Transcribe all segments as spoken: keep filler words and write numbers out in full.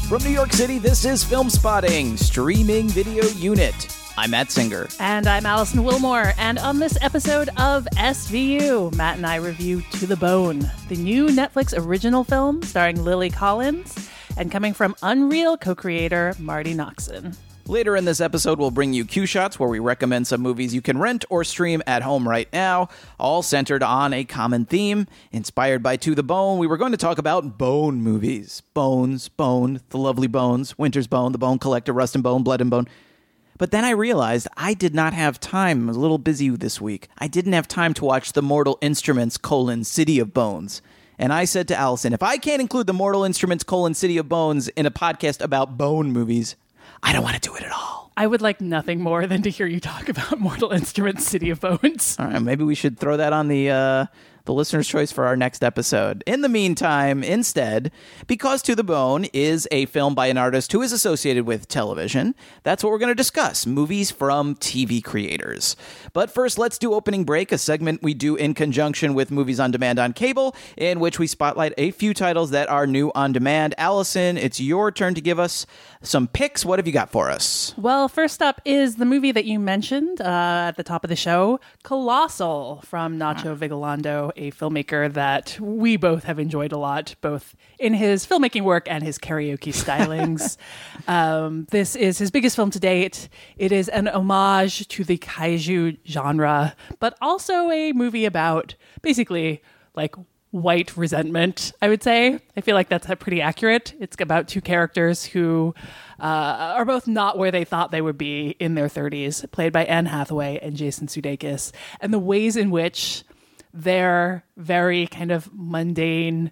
From New York City, this is Film Spotting, Streaming Video Unit. I'm Matt Singer. And I'm Allison Wilmore. And on this episode of S V U, Matt and I review To the Bone, the new Netflix original film starring Lily Collins and coming from Unreal co-creator Marty Noxon. Later in this episode, we'll bring you Q-Shots, where we recommend some movies you can rent or stream at home right now, all centered on a common theme. Inspired by To the Bone, we were going to talk about bone movies. Bones, Bone, The Lovely Bones, Winter's Bone, The Bone Collector, Rust and Bone, Blood and Bone. But then I realized I did not have time. I was a little busy this week. I didn't have time to watch The Mortal Instruments, colon, City of Bones. And I said to Allison, if I can't include The Mortal Instruments, colon, City of Bones in a podcast about bone movies, I don't want to do it at all. I would like nothing more than to hear you talk about Mortal Instruments, City of Bones. All right, maybe we should throw that on the uh, the listener's choice for our next episode. In the meantime, instead, because To the Bone is a film by an artist who is associated with television, that's what we're going to discuss, movies from T V creators. But first, let's do Opening Break, a segment we do in conjunction with Movies on Demand on cable, in which we spotlight a few titles that are new on demand. Allison, it's your turn to give us some picks. What have you got for us? Well, first up is the movie that you mentioned uh, at the top of the show, Colossal, from Nacho Vigalondo, a filmmaker that we both have enjoyed a lot, both in his filmmaking work and his karaoke stylings. um, this is his biggest film to date. It is an homage to the kaiju genre, but also a movie about basically like white resentment, I would say. I feel like that's pretty accurate. It's about two characters who uh, are both not where they thought they would be in their thirties, played by Anne Hathaway and Jason Sudeikis, and the ways in which their very kind of mundane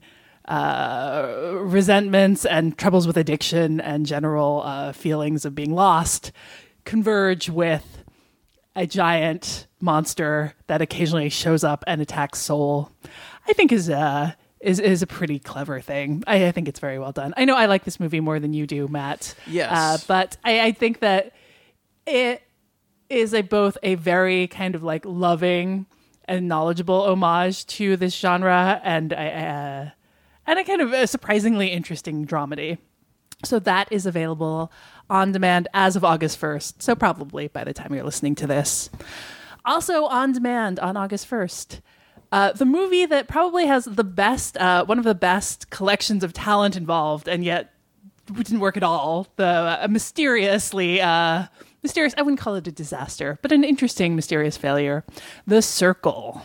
uh, resentments and troubles with addiction and general uh, feelings of being lost converge with a giant monster that occasionally shows up and attacks Seoul. I think is uh is is a pretty clever thing. I, I think it's very well done. I know I like this movie more than you do, Matt. Yes, uh, but I, I think that it is a both a very kind of like loving and knowledgeable homage to this genre, and I uh, and a kind of a surprisingly interesting dramedy. So that is available on demand as of August first. So probably by the time you're listening to this, also on demand on August first. Uh, the movie that probably has the best, uh, one of the best collections of talent involved, and yet didn't work at all. The uh, mysteriously, uh, mysterious, I wouldn't call it a disaster, but an interesting, mysterious failure. The Circle.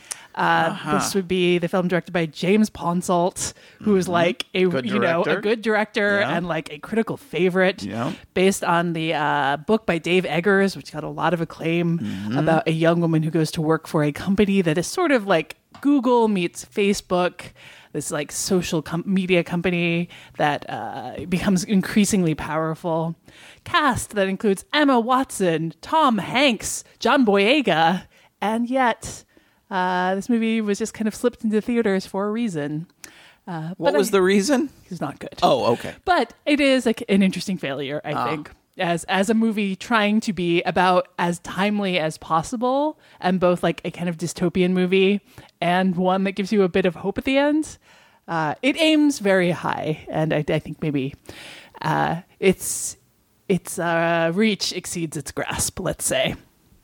Uh, uh-huh. This would be the film directed by James Ponsoldt, who is mm-hmm. like a good you know a good director yeah. and like a critical favorite, yeah. based on the uh, book by Dave Eggers, which got a lot of acclaim, mm-hmm. about a young woman who goes to work for a company that is sort of like Google meets Facebook, this like social com- media company that uh, becomes increasingly powerful. Cast that includes Emma Watson, Tom Hanks, John Boyega, and yet Uh, this movie was just kind of slipped into theaters for a reason. Uh, what was I, the reason? It's not good. Oh, okay. But it is like an interesting failure, I ah. think, as as a movie trying to be about as timely as possible, and both like a kind of dystopian movie and one that gives you a bit of hope at the end. Uh, it aims very high, and I, I think maybe uh, its its uh, reach exceeds its grasp, let's say.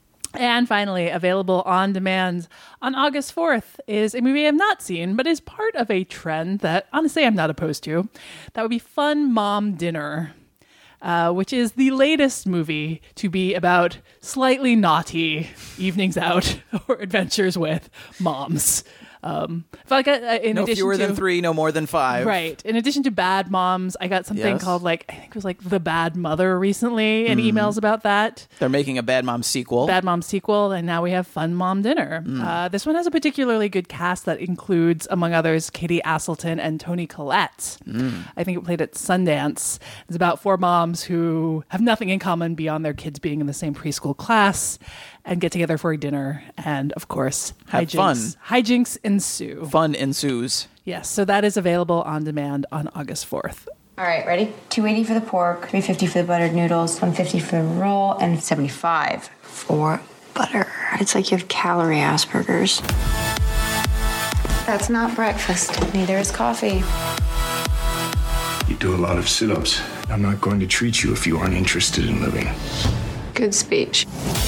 And finally, available on demand on August fourth is a movie I've not seen, but is part of a trend that, honestly, I'm not opposed to. That would be Fun Mom Dinner, uh, which is the latest movie to be about slightly naughty evenings out or adventures with moms. Um, I feel like I, in no addition fewer to, than three, no more than five. Right. In addition to Bad Moms, I got something yes. called like, I think it was like The Bad Mother recently, and mm. emails about that. They're making a Bad Mom sequel. Bad Mom sequel, and now we have Fun Mom Dinner. Mm. Uh, this one has a particularly good cast that includes, among others, Katie Aselton and Toni Collette. Mm. I think it played at Sundance. It's about four moms who have nothing in common beyond their kids being in the same preschool class and get together for a dinner, and of course, have hijinks, fun. Hijinks ensue. Fun ensues. Yes, so that is available on demand on August fourth. All right, ready? two eighty for the pork, three fifty for the buttered noodles, one fifty for the roll, and seventy-five for butter. It's like you have calorie Asperger's. That's not breakfast. Neither is coffee. You do a lot of sit-ups. I'm not going to treat you if you aren't interested in living. Good speech.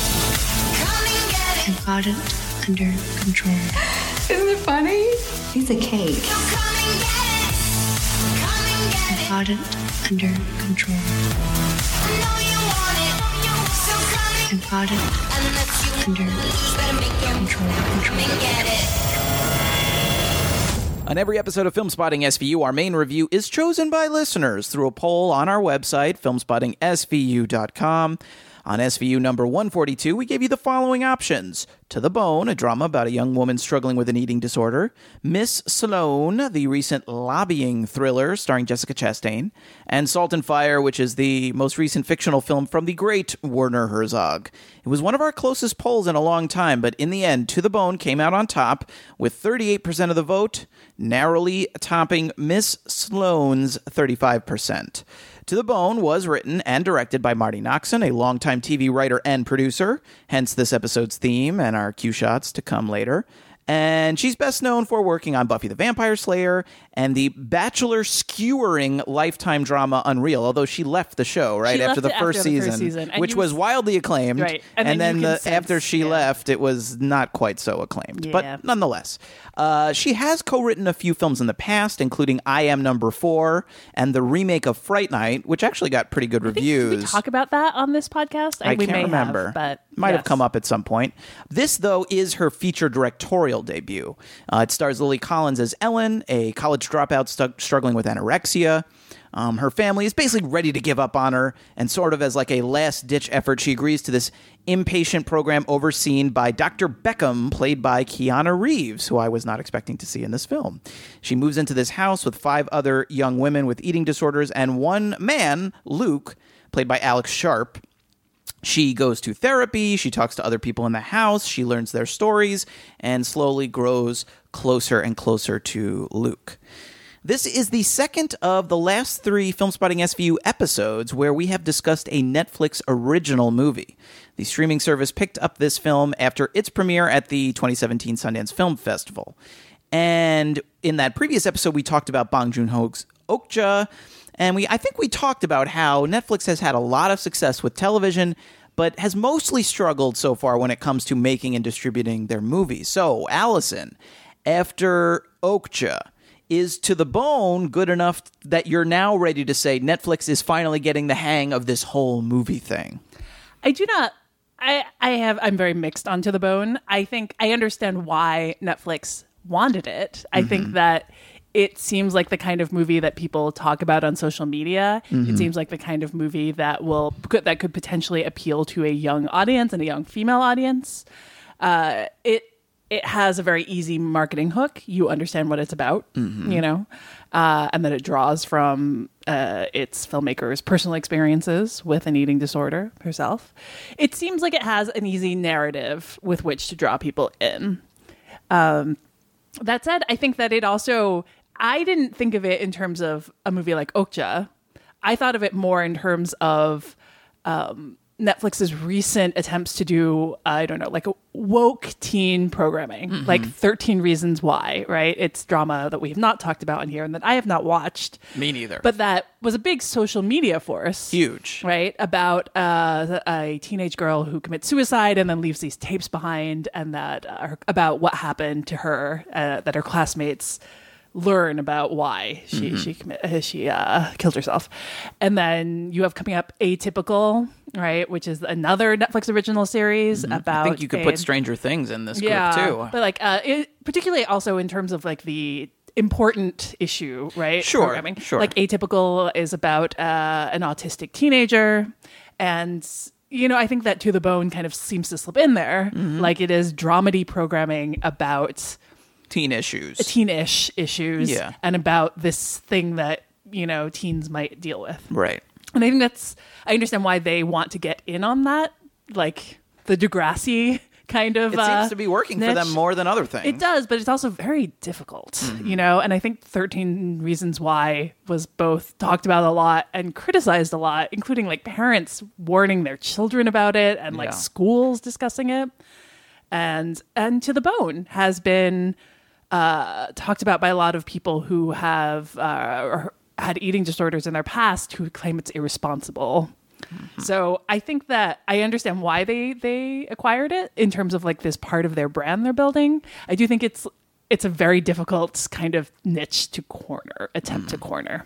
I've got it under control. Isn't it funny? Piece of cake. I've got it under control. I've got it under control. control. On every episode of Filmspotting S V U, our main review is chosen by listeners through a poll on our website, filmspotting s v u dot com. On S V U number one forty-two, we gave you the following options. To the Bone, a drama about a young woman struggling with an eating disorder. Miss Sloane, the recent lobbying thriller starring Jessica Chastain. And Salt and Fire, which is the most recent fictional film from the great Werner Herzog. It was one of our closest polls in a long time, but in the end, To the Bone came out on top with thirty-eight percent of the vote, narrowly topping Miss Sloane's thirty-five percent. To the Bone was written and directed by Marty Noxon, a longtime T V writer and producer, hence this episode's theme and our cue shots to come later. And she's best known for working on Buffy the Vampire Slayer and the Bachelor skewering Lifetime drama Unreal, although she left the show right She after, the left it first, after the season, first season, and which you- was wildly acclaimed. Right. And, And then then you the, can sense- after she yeah. left, it was not quite so acclaimed. Yeah. But nonetheless, uh, she has co-written a few films in the past, including I Am Number Four and the remake of Fright Night, which actually got pretty good Did reviews. we talk about that on this podcast? I we can't may remember. have, but might have yes. come up at some point. This, though, is her feature directorial debut. Uh, it stars Lily Collins as Ellen, a college dropout stu- struggling with anorexia. Um, her family is basically ready to give up on her, and sort of as like a last-ditch effort, she agrees to this inpatient program overseen by Doctor Beckham, played by Keanu Reeves, who I was not expecting to see in this film. She moves into this house with five other young women with eating disorders and one man, Luke, played by Alex Sharp. She goes to therapy, she talks to other people in the house, she learns their stories, and slowly grows closer and closer to Luke. This is the second of the last three Filmspotting S V U episodes where we have discussed a Netflix original movie. The streaming service picked up this film after its premiere at the twenty seventeen Sundance Film Festival. And in that previous episode, we talked about Bong Joon-ho's Okja, and we I think we talked about how Netflix has had a lot of success with television, but has mostly struggled so far when it comes to making and distributing their movies. So, Allison, after Okja, is To the Bone good enough that you're now ready to say Netflix is finally getting the hang of this whole movie thing? I do not. I I have. I'm very mixed on To the Bone. I think I understand why Netflix wanted it. I Mm-hmm. think that it seems like the kind of movie that people talk about on social media. Mm-hmm. It seems like the kind of movie that will could, that could potentially appeal to a young audience and a young female audience. Uh, it it has a very easy marketing hook. You understand what it's about, Mm-hmm. you know, uh, and that it draws from uh, its filmmaker's personal experiences with an eating disorder herself. It seems like it has an easy narrative with which to draw people in. Um, that said, I think that it also, I didn't think of it in terms of a movie like Okja. I thought of it more in terms of um, Netflix's recent attempts to do, I don't know, like a woke teen programming, Mm-hmm. like thirteen Reasons Why, right? It's drama that we have not talked about in here and that I have not watched. Me neither. But that was a big social media force. Huge. Right? About uh, a teenage girl who commits suicide and then leaves these tapes behind, and that uh, about what happened to her, uh, that her classmates learn about why she Mm-hmm. she commi- uh, she uh, killed herself. And then you have coming up Atypical, right, which is another Netflix original series about. Mm-hmm. I think you could a- put Stranger Things in this yeah, group too. but like uh, it, particularly also in terms of like the important issue, right? Sure, Programming. sure. Like Atypical is about uh, an autistic teenager, and you know I think that To the Bone kind of seems to slip in there, Mm-hmm. like it is dramedy programming about Teen issues. teen-ish issues, Yeah. and about this thing that you know teens might deal with. Right. And I think that's, I understand why they want to get in on that, like the Degrassi kind of It uh, seems to be working for them niche. more than other things. It does, but it's also very difficult, Mm-hmm. you know? And I think thirteen Reasons Why was both talked about a lot and criticized a lot, including like parents warning their children about it and like Yeah. schools discussing it. And, and To the Bone has been uh, talked about by a lot of people who have, uh, or had eating disorders in their past who claim it's irresponsible. Mm-hmm. So I think that I understand why they they acquired it in terms of like this part of their brand they're building. I do think it's it's a very difficult kind of niche to corner, attempt mm. to corner.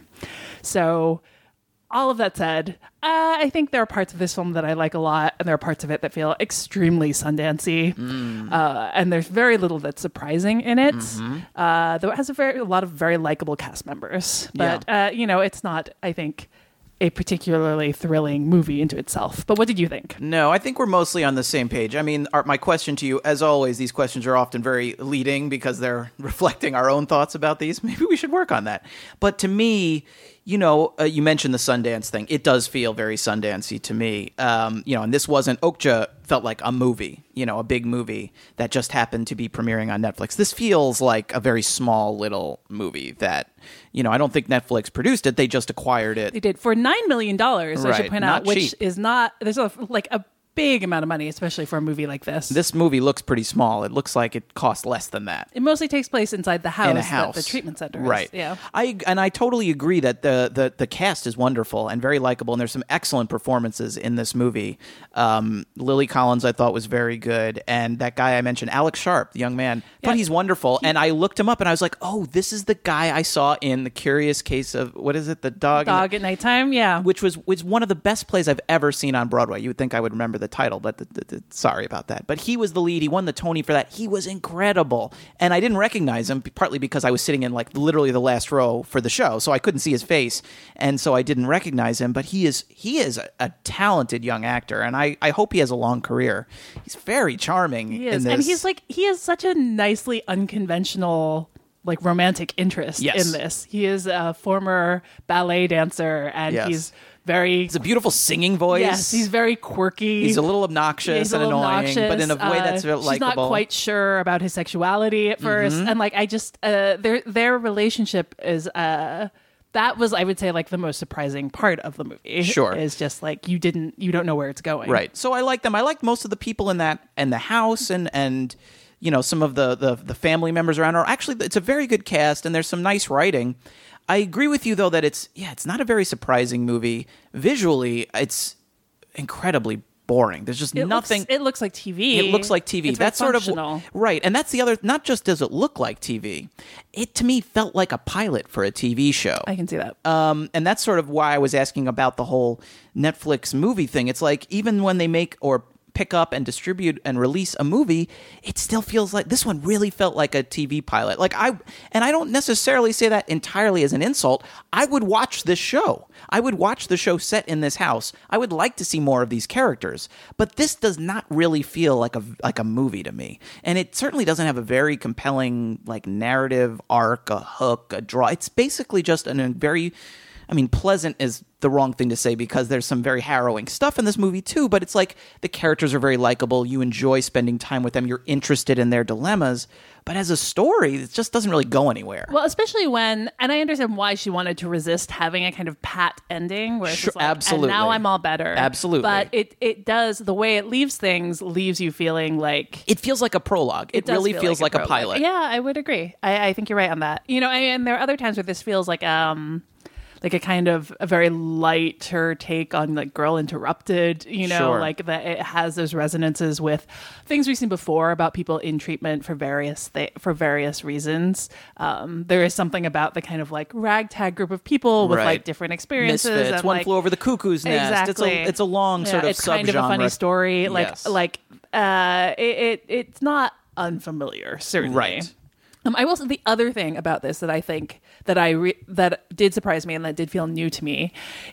So all of that said, uh, I think there are parts of this film that I like a lot, and there are parts of it that feel extremely Sundancey. Mm. Uh, and there's very little that's surprising in it. Mm-hmm. Uh, though it has a very a lot of very likable cast members. But yeah. uh, you know, it's not, I think, a particularly thrilling movie into itself. But what did you think? No, I think we're mostly on the same page. I mean, our, my question to you, as always, these questions are often very leading because they're reflecting our own thoughts about these. Maybe we should work on that. But to me, you know, uh, you mentioned the Sundance thing. It does feel very Sundancey to me. Um, you know, and this wasn't, Okja felt like a movie, you know, a big movie that just happened to be premiering on Netflix. This feels like a very small little movie that, you know, I don't think Netflix produced it. They just acquired it. They did for nine million dollars, I Right, should point not out, which cheap. is not, there's a, like a big amount of money, especially for a movie like this. This movie looks pretty small. It looks like it cost less than that. It mostly takes place inside the house, In a house. that the treatment center is. Right. Yeah. I and I totally agree that the, the the cast is wonderful and very likable, and there's some excellent performances in this movie. Um, Lily Collins, I thought, was very good, and that guy I mentioned, Alex Sharp, the young man, I thought Yeah. he's wonderful. And I looked him up, and I was like, oh, this is the guy I saw in The Curious Case of, what is it, the dog? Dog at Nighttime, yeah. Which was was one of the best plays I've ever seen on Broadway. You would think I would remember the title, but the, the, the, sorry about that. But he was the lead. He won the Tony for that. He was incredible. And I didn't recognize him, partly because I was sitting in like literally the last row for the show, so I couldn't see his face, and so I didn't recognize him. But he is he is a, a talented young actor, and I, I hope he has a long career. He's very charming He in is. this. And he's like, he has such a nicely unconventional, like, romantic interest Yes. in this. He is a former ballet dancer, and Yes. he's very... He's a beautiful singing voice. Yes, he's very quirky. He's a little obnoxious He's a and little annoying, but in a obnoxious. way that's Uh, likable. She's not quite sure about his sexuality at 1st Mm-hmm. and like I just uh, their their relationship is uh, that was, I would say, like the most surprising part of the movie. Sure. Is just like you didn't you don't know where it's going. Right. So I like them. I like most of the people in that and the house and and you know some of the the, the family members around. Or actually, it's a very good cast and there's some nice writing. I agree with you though that it's yeah it's not a very surprising movie. Visually, it's incredibly boring. There's just It nothing. Looks, it looks like T V. It looks like T V. It's very That's sort of functional. right, and that's the other. Not just does it look like T V, it to me felt like a pilot for a T V show. I can see that. Um, and that's sort of why I was asking about the whole Netflix movie thing. It's like even when they make or pick up and distribute and release a movie, it still feels like this one really felt like a T V pilot. Like I, and I don't necessarily say that entirely as an insult. I would watch this show. I would watch the show set in this house. I would like to see more of these characters, but this does not really feel like a like a movie to me. And it certainly doesn't have a very compelling like narrative arc, a hook, a draw. It's basically just an, a very I mean, pleasant is the wrong thing to say because there's some very harrowing stuff in this movie too, but it's like the characters are very likable. You enjoy spending time with them. You're interested in their dilemmas. But as a story, it just doesn't really go anywhere. Well, especially when, and I understand why she wanted to resist having a kind of pat ending where it's Sure, just like, absolutely. and now I'm all better. Absolutely. But it, it does, the way it leaves things leaves you feeling like... It feels like a prologue. It, does really feel feels like, a, prologue. pilot. Yeah, I would agree. I, I think you're right on that. You know, and there are other times where this feels like... um. like a kind of a very lighter take on like Girl Interrupted, you know, Sure. like that it has those resonances with things we've seen before about people in treatment for various th- for various reasons. Um, there is something about the kind of like ragtag group of people with Right. like different experiences. Misfits, and, One like, Flew Over the Cuckoo's Nest. It's Exactly. a, it's a long Yeah, sort of it's kind of a subgenre. funny story. Like Yes. like uh, it, it it's not unfamiliar, certainly. Right. Um, I will say the other thing about this that I think that I re- that did surprise me and that did feel new to me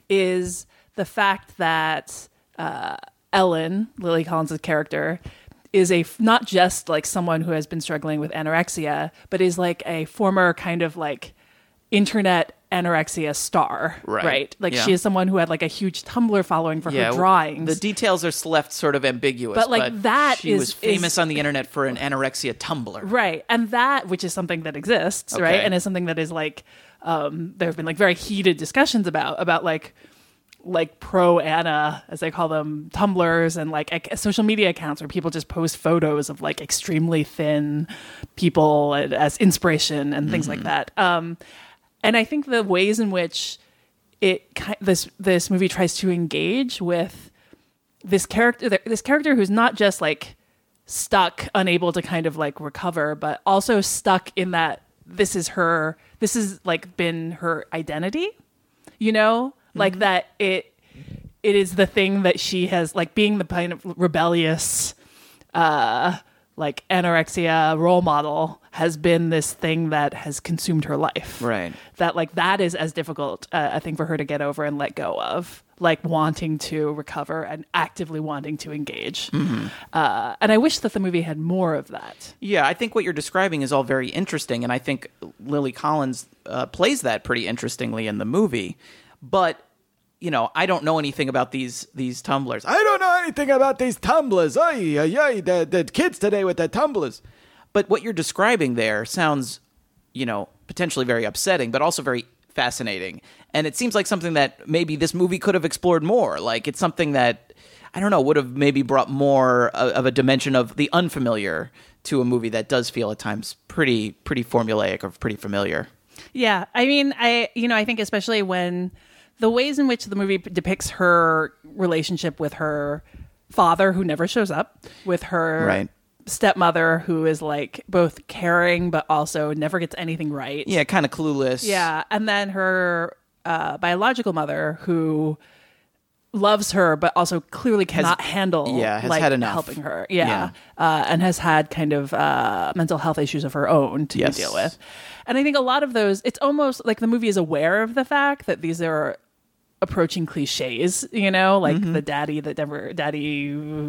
is the fact that uh, Ellen, Lily Collins' character, is a f- not just like someone who has been struggling with anorexia, but is like a former kind of like internet anorexia star, Right. right? Like Yeah. she is someone who had like a huge Tumblr following for Yeah, her drawings. The details are left sort of ambiguous. But, like, that she is- was famous is- on the internet for an anorexia Tumblr. Right. And that, which is something that exists, right? Okay. And is something that is like, um, there have been like very heated discussions about, about like, like pro Anna, as they call them, Tumblrs and like ac- social media accounts where people just post photos of like extremely thin people as inspiration and things Mm-hmm. like that. Um, and I think the ways in which it ki- this this movie tries to engage with this character, this character who's not just like stuck, unable to kind of like recover, but also stuck in that this is her, this has like been her identity, you know, mm-hmm. like that it it is the thing that she has, like being the kind of rebellious, uh, like anorexia role model has been this thing that has consumed her life. Right. That like that is as difficult, uh, I think, for her to get over and let go of, like wanting to recover and actively wanting to engage. Mm-hmm. Uh, and I wish that the movie had more of that. Yeah, I think what you're describing is all very interesting, and I think Lily Collins uh, plays that pretty interestingly in the movie. But you know, I don't know anything about these these tumblers. I don't know anything about these tumblers. Ay, ay, ay, the, the kids today with the tumblers. But what you're describing there sounds, you know, potentially very upsetting, but also very fascinating. And it seems like something that maybe this movie could have explored more. Like it's something that, I don't know, would have maybe brought more of a dimension of the unfamiliar to a movie that does feel at times pretty pretty formulaic or pretty familiar. Yeah, I mean, I you know, I think especially when the ways in which the movie depicts her relationship with her father, who never shows up, with her right. stepmother, who is like both caring but also never gets anything right. Yeah, kind of clueless. Yeah, and then her uh, biological mother, who loves her but also clearly cannot has, handle yeah, has like had enough. helping her. Yeah, yeah. Uh, and has had kind of uh, mental health issues of her own to yes. deal with. And I think a lot of those, it's almost like the movie is aware of the fact that these are approaching cliches, you know, like mm-hmm. the daddy that never, daddy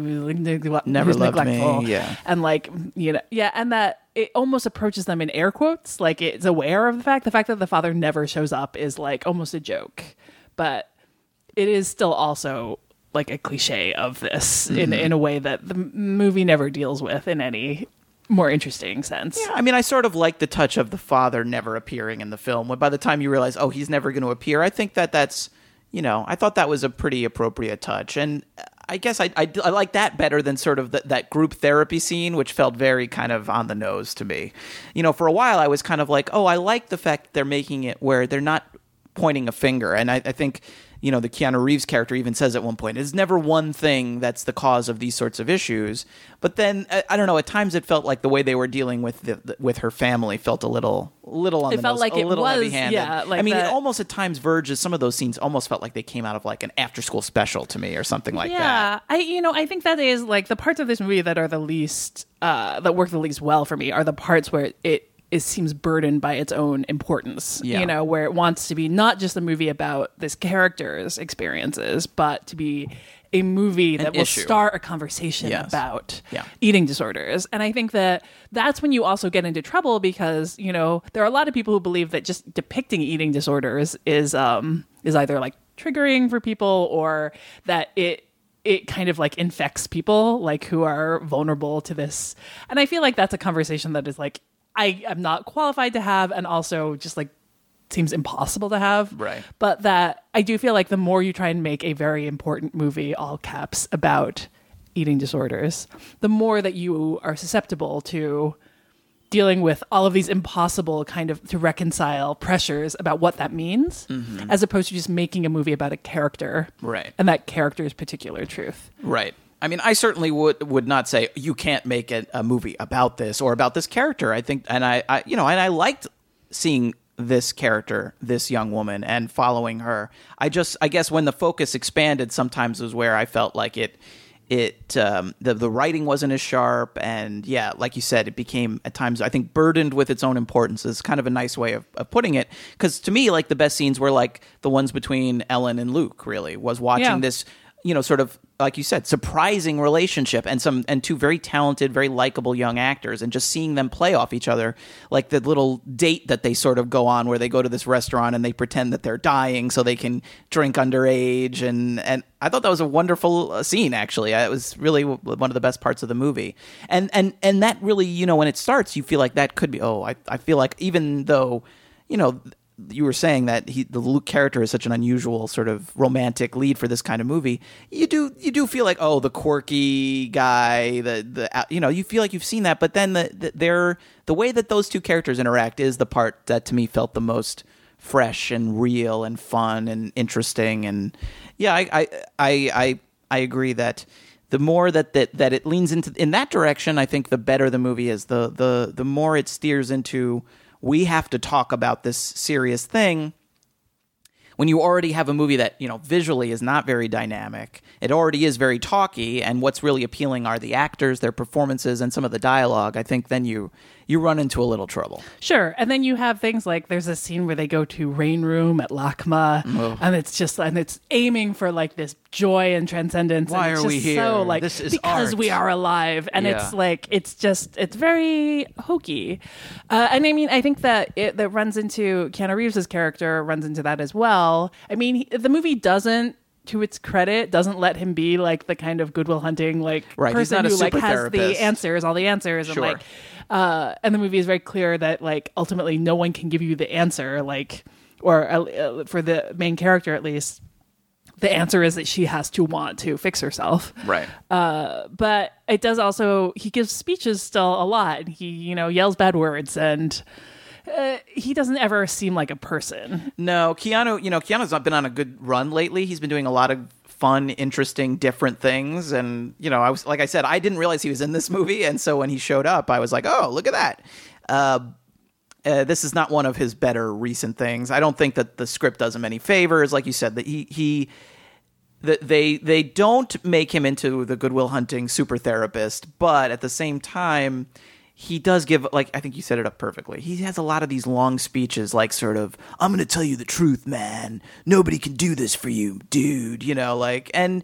never loved neglectful, me, yeah, and like you know, yeah, and that it almost approaches them in air quotes, like it's aware of the fact. The fact that the father never shows up is like almost a joke, but it is still also like a cliche of this mm-hmm. in in a way that the movie never deals with in any more interesting sense. Yeah, I mean, I sort of like the touch of the father never appearing in the film. By the time you realize, oh, he's never going to appear, I think that that's, you know, I thought that was a pretty appropriate touch. And I guess I, I, I like that better than sort of the, that group therapy scene, which felt very kind of on the nose to me. You know, for a while I was kind of like, oh, I like the fact they're making it where they're not pointing a finger. And I, I think, you know, the Keanu Reeves character even says at one point, it's never one thing that's the cause of these sorts of issues. But then, I, I don't know, at times it felt like the way they were dealing with the, the, with her family felt a little little on it the felt nose, like a it little was, heavy-handed. Yeah, like I mean, that. It almost at times verges, some of those scenes almost felt like they came out of like an after-school special to me or something like yeah, that. Yeah, I, you know, I think that is like the parts of this movie that are the least, uh, that work the least well for me are the parts where it, it seems burdened by its own importance, yeah. you know, where it wants to be not just a movie about this character's experiences, but to be a movie that An will issue. start a conversation Yes. about Yeah. eating disorders. And I think that that's when you also get into trouble because, you know, there are a lot of people who believe that just depicting eating disorders is, um, is either like triggering for people or that it, it kind of like infects people like who are vulnerable to this. And I feel like that's a conversation that is like, I am not qualified to have and also just like seems impossible to have. Right. But that I do feel like the more you try and make a very important movie, all caps, about eating disorders, the more that you are susceptible to dealing with all of these impossible kind of to reconcile pressures about what that means, mm-hmm. as opposed to just making a movie about a character. Right. And that character's particular truth. Right. I mean, I certainly would would not say you can't make a, a movie about this or about this character. I think, and I, I, you know, and I liked seeing this character, this young woman, and following her. I just, I guess, when the focus expanded, sometimes was where I felt like it, it, um, the the writing wasn't as sharp, and yeah, like you said, it became at times, I think, burdened with its own importance. Is kind of a nice way of, of putting it. Because to me, like the best scenes were like the ones between Ellen and Luke. Really, was watching Yeah. this, you know, sort of, like you said, surprising relationship and some and two very talented, very likable young actors, and just seeing them play off each other, like the little date that they sort of go on where they go to this restaurant and they pretend that they're dying so they can drink underage, and and I thought that was a wonderful uh, scene. Actually, it was really w- one of the best parts of the movie, and and and that really, you know, when it starts, you feel like that could be. Oh, I I feel like even though, you know, you were saying that he, the Luke character is such an unusual sort of romantic lead for this kind of movie. You do, you do feel like, oh, the quirky guy, the the you know, you feel like you've seen that. But then the, the they're, the way that those two characters interact is the part that to me felt the most fresh and real and fun and interesting. And yeah, I I I I, I agree that the more that, that that it leans into in that direction, I think the better the movie is. The the the more it steers into, we have to talk about this serious thing. When you already have a movie that, you know, visually is not very dynamic, it already is very talky, and what's really appealing are the actors, their performances, and some of the dialogue, I think then you you run into a little trouble. Sure. And then you have things like there's a scene where they go to Rain Room at LACMA, Oh. and it's just, and it's aiming for like this joy and transcendence. Why and it's are we just here? So like, This is because art. we are alive. And Yeah. it's like, it's just, it's very hokey. Uh, and I mean, I think that it that runs into Keanu Reeves' character runs into that as well. I mean, he, the movie doesn't, to its credit, doesn't let him be like the kind of Goodwill Hunting like Right, he's person not a who like super has therapist. the answers, all the answers, Sure. and like, uh, and the movie is very clear that like ultimately no one can give you the answer, like, or uh, for the main character at least, the answer is that she has to want to fix herself. Right. Uh, but it does also, he gives speeches still a lot. He, you know, yells bad words, and uh, he doesn't ever seem like a person. No, Keanu, you know, Keanu's not been on a good run lately. He's been doing a lot of fun, interesting, different things. And, you know, I was, like I said, I didn't realize he was in this movie. And so when he showed up, I was like, oh, look at that. Uh, uh, this is not one of his better recent things. I don't think that the script does him any favors. Like you said, that he, he, that they, they don't make him into the Goodwill Hunting super therapist, but at the same time, he does give, like, I think you set it up perfectly. He has a lot of these long speeches, like sort of, I'm going to tell you the truth, man. Nobody can do this for you, dude. You know, like, and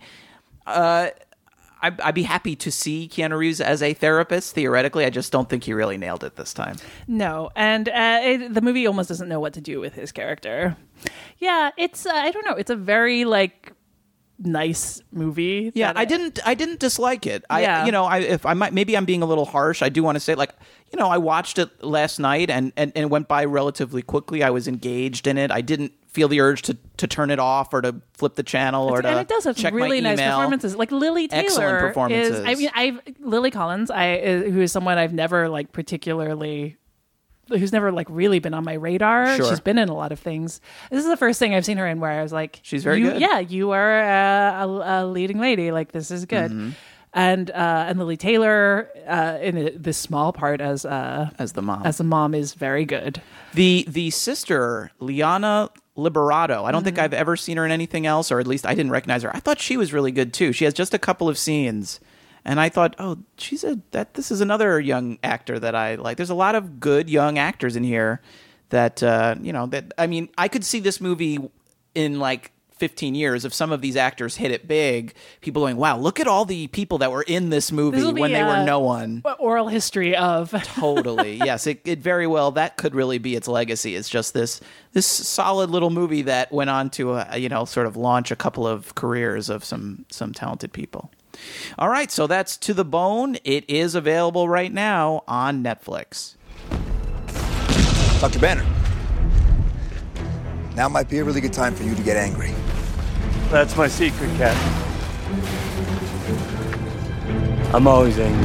uh, I'd, I'd be happy to see Keanu Reeves as a therapist, theoretically. I just don't think he really nailed it this time. No, and uh, it, the movie almost doesn't know what to do with his character. Yeah, it's, uh, I don't know, it's a very, like, nice movie. Yeah, that I didn't. I didn't dislike it. I, Yeah. you know, I if I might maybe I'm being a little harsh. I do want to say, like, you know, I watched it last night and and, and it went by relatively quickly. I was engaged in it. I didn't feel the urge to, to turn it off or to flip the channel or to and it does have check some really my nice email. performances. Like Lily Taylor Excellent performances. is. I mean, I've Lily Collins. I uh, who is someone I've never like particularly. Who's never like really been on my radar. Sure. She's been in a lot of things. This is the first thing I've seen her in where I was like, She's very you- good. Yeah, you are a, a, a leading lady. Like this is good. Mm-hmm. And uh, and Lily Taylor uh, in a, this small part as uh, As the mom. as the mom is very good. The the sister, Liana Liberato, I don't think I've ever seen her in anything else, or at least I didn't recognize her. I thought she was really good too. She has just a couple of scenes, and I thought, oh, she's a that this is another young actor that I like. There's a lot of good young actors in here that uh, you know that I mean, I could see this movie in like fifteen years if some of these actors hit it big. People going, wow, look at all the people that were in this movie This will be, when they were uh, no one. Oral history of Totally. Yes, it, it very well, that could really be its legacy. It's just this this solid little movie that went on to, uh, you know, sort of launch a couple of careers of some some talented people. All right, so that's To the Bone. It is available right now on Netflix. Doctor Banner, now might be a really good time for you to get angry. That's my secret, Cat. I'm always angry.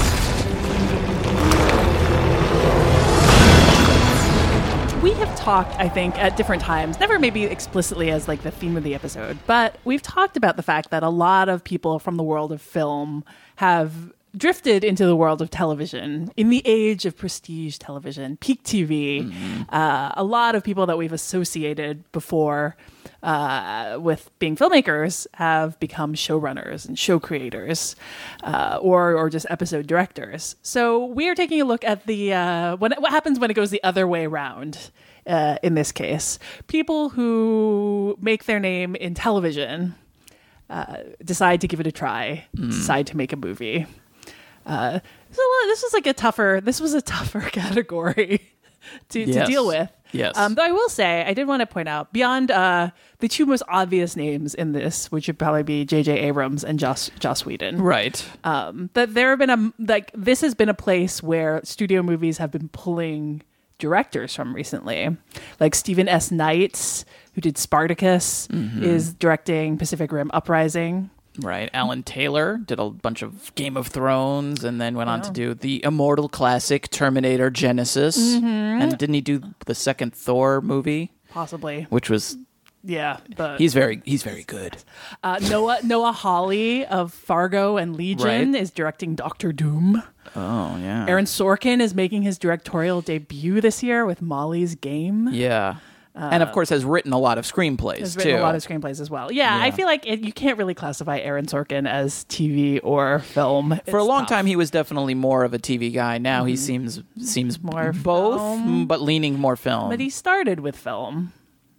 We have talked, I think, at different times, never maybe explicitly as like the theme of the episode, but we've talked about the fact that a lot of people from the world of film have drifted into the world of television in the age of prestige television, peak T V. Mm-hmm. Uh, a lot of people that we've associated before uh, with being filmmakers have become showrunners and show creators, uh, or or just episode directors. So we are taking a look at the uh, when what happens when it goes the other way around. Uh, in this case, people who make their name in television uh, decide to give it a try, decide to make a movie. Uh, so this was like a tougher. This was a tougher category to, to Yes. deal with. Yes. Um, though I will say, I did want to point out beyond uh, the two most obvious names in this, which would probably be J J Abrams and Joss Joss Whedon. Right. Um, that there have been a like this has been a place where studio movies have been pulling directors from recently, like Stephen S. Knight, who did Spartacus, is directing Pacific Rim Uprising. Right. Alan Taylor did a bunch of Game of Thrones and then went on to do the immortal classic Terminator Genesis. And didn't he do the second Thor movie? possibly. which was Yeah, but he's very he's very good. uh, Noah Noah Hawley of Fargo and Legion Right. is directing Doctor Doom. Oh yeah, Aaron Sorkin is making his directorial debut this year with Molly's Game. yeah, and of course has written a lot of screenplays Has too. written a lot of screenplays as well. Yeah, Yeah. I feel like it, you can't really classify Aaron Sorkin as T V or film. For a It's long tough. time, he was definitely more of a T V guy. Now he seems seems More both, film. but leaning more film. But he started with film.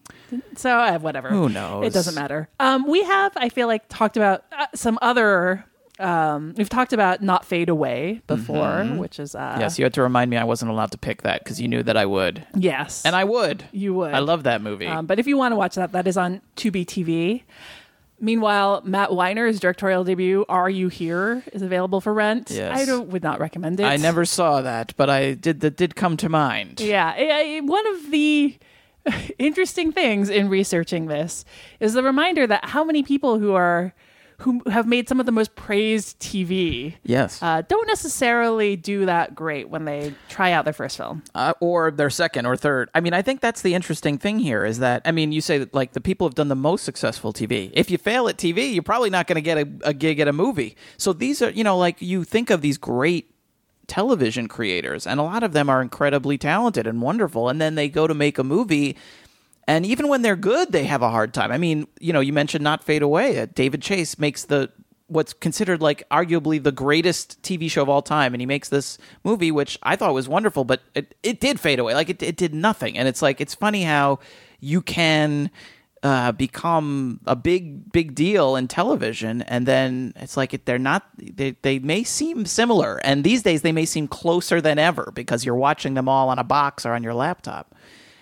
So uh, whatever. Who knows? It doesn't matter. Um, we have, I feel like, talked about uh, some other. Um, we've talked about Not Fade Away before, which is uh, Yes, you had to remind me I wasn't allowed to pick that because you knew that I would, yes, and I would. you would. I love that movie. Um, but if you want to watch that, that is on Tubi T V. Meanwhile, Matt Weiner's directorial debut, Are You Here, is available for rent. Yes. I don't, would not recommend it. I never saw that, but I did. That did come to mind. Yeah. I- I- one of the interesting things in researching this is the reminder that how many people who are who have made some of the most praised T V Yes, uh, don't necessarily do that great when they try out their first film. uh, or their second or third. I mean, I think that's the interesting thing here is that I mean, you say that like the people have done the most successful T V. If you fail at T V, you're probably not going to get a, a gig at a movie. So these are, you know, like you think of these great television creators, and a lot of them are incredibly talented and wonderful, and then they go to make a movie. And even when they're good, they have a hard time. I mean, you know, you mentioned Not Fade Away. Uh, David Chase makes the what's considered like arguably the greatest T V show of all time, and he makes this movie, which I thought was wonderful, but it, it did fade away. Like it, it did nothing. And it's like it's funny how you can uh, become a big big deal in television, and then it's like it, they're not. They they may seem similar, and these days they may seem closer than ever because you're watching them all on a box or on your laptop.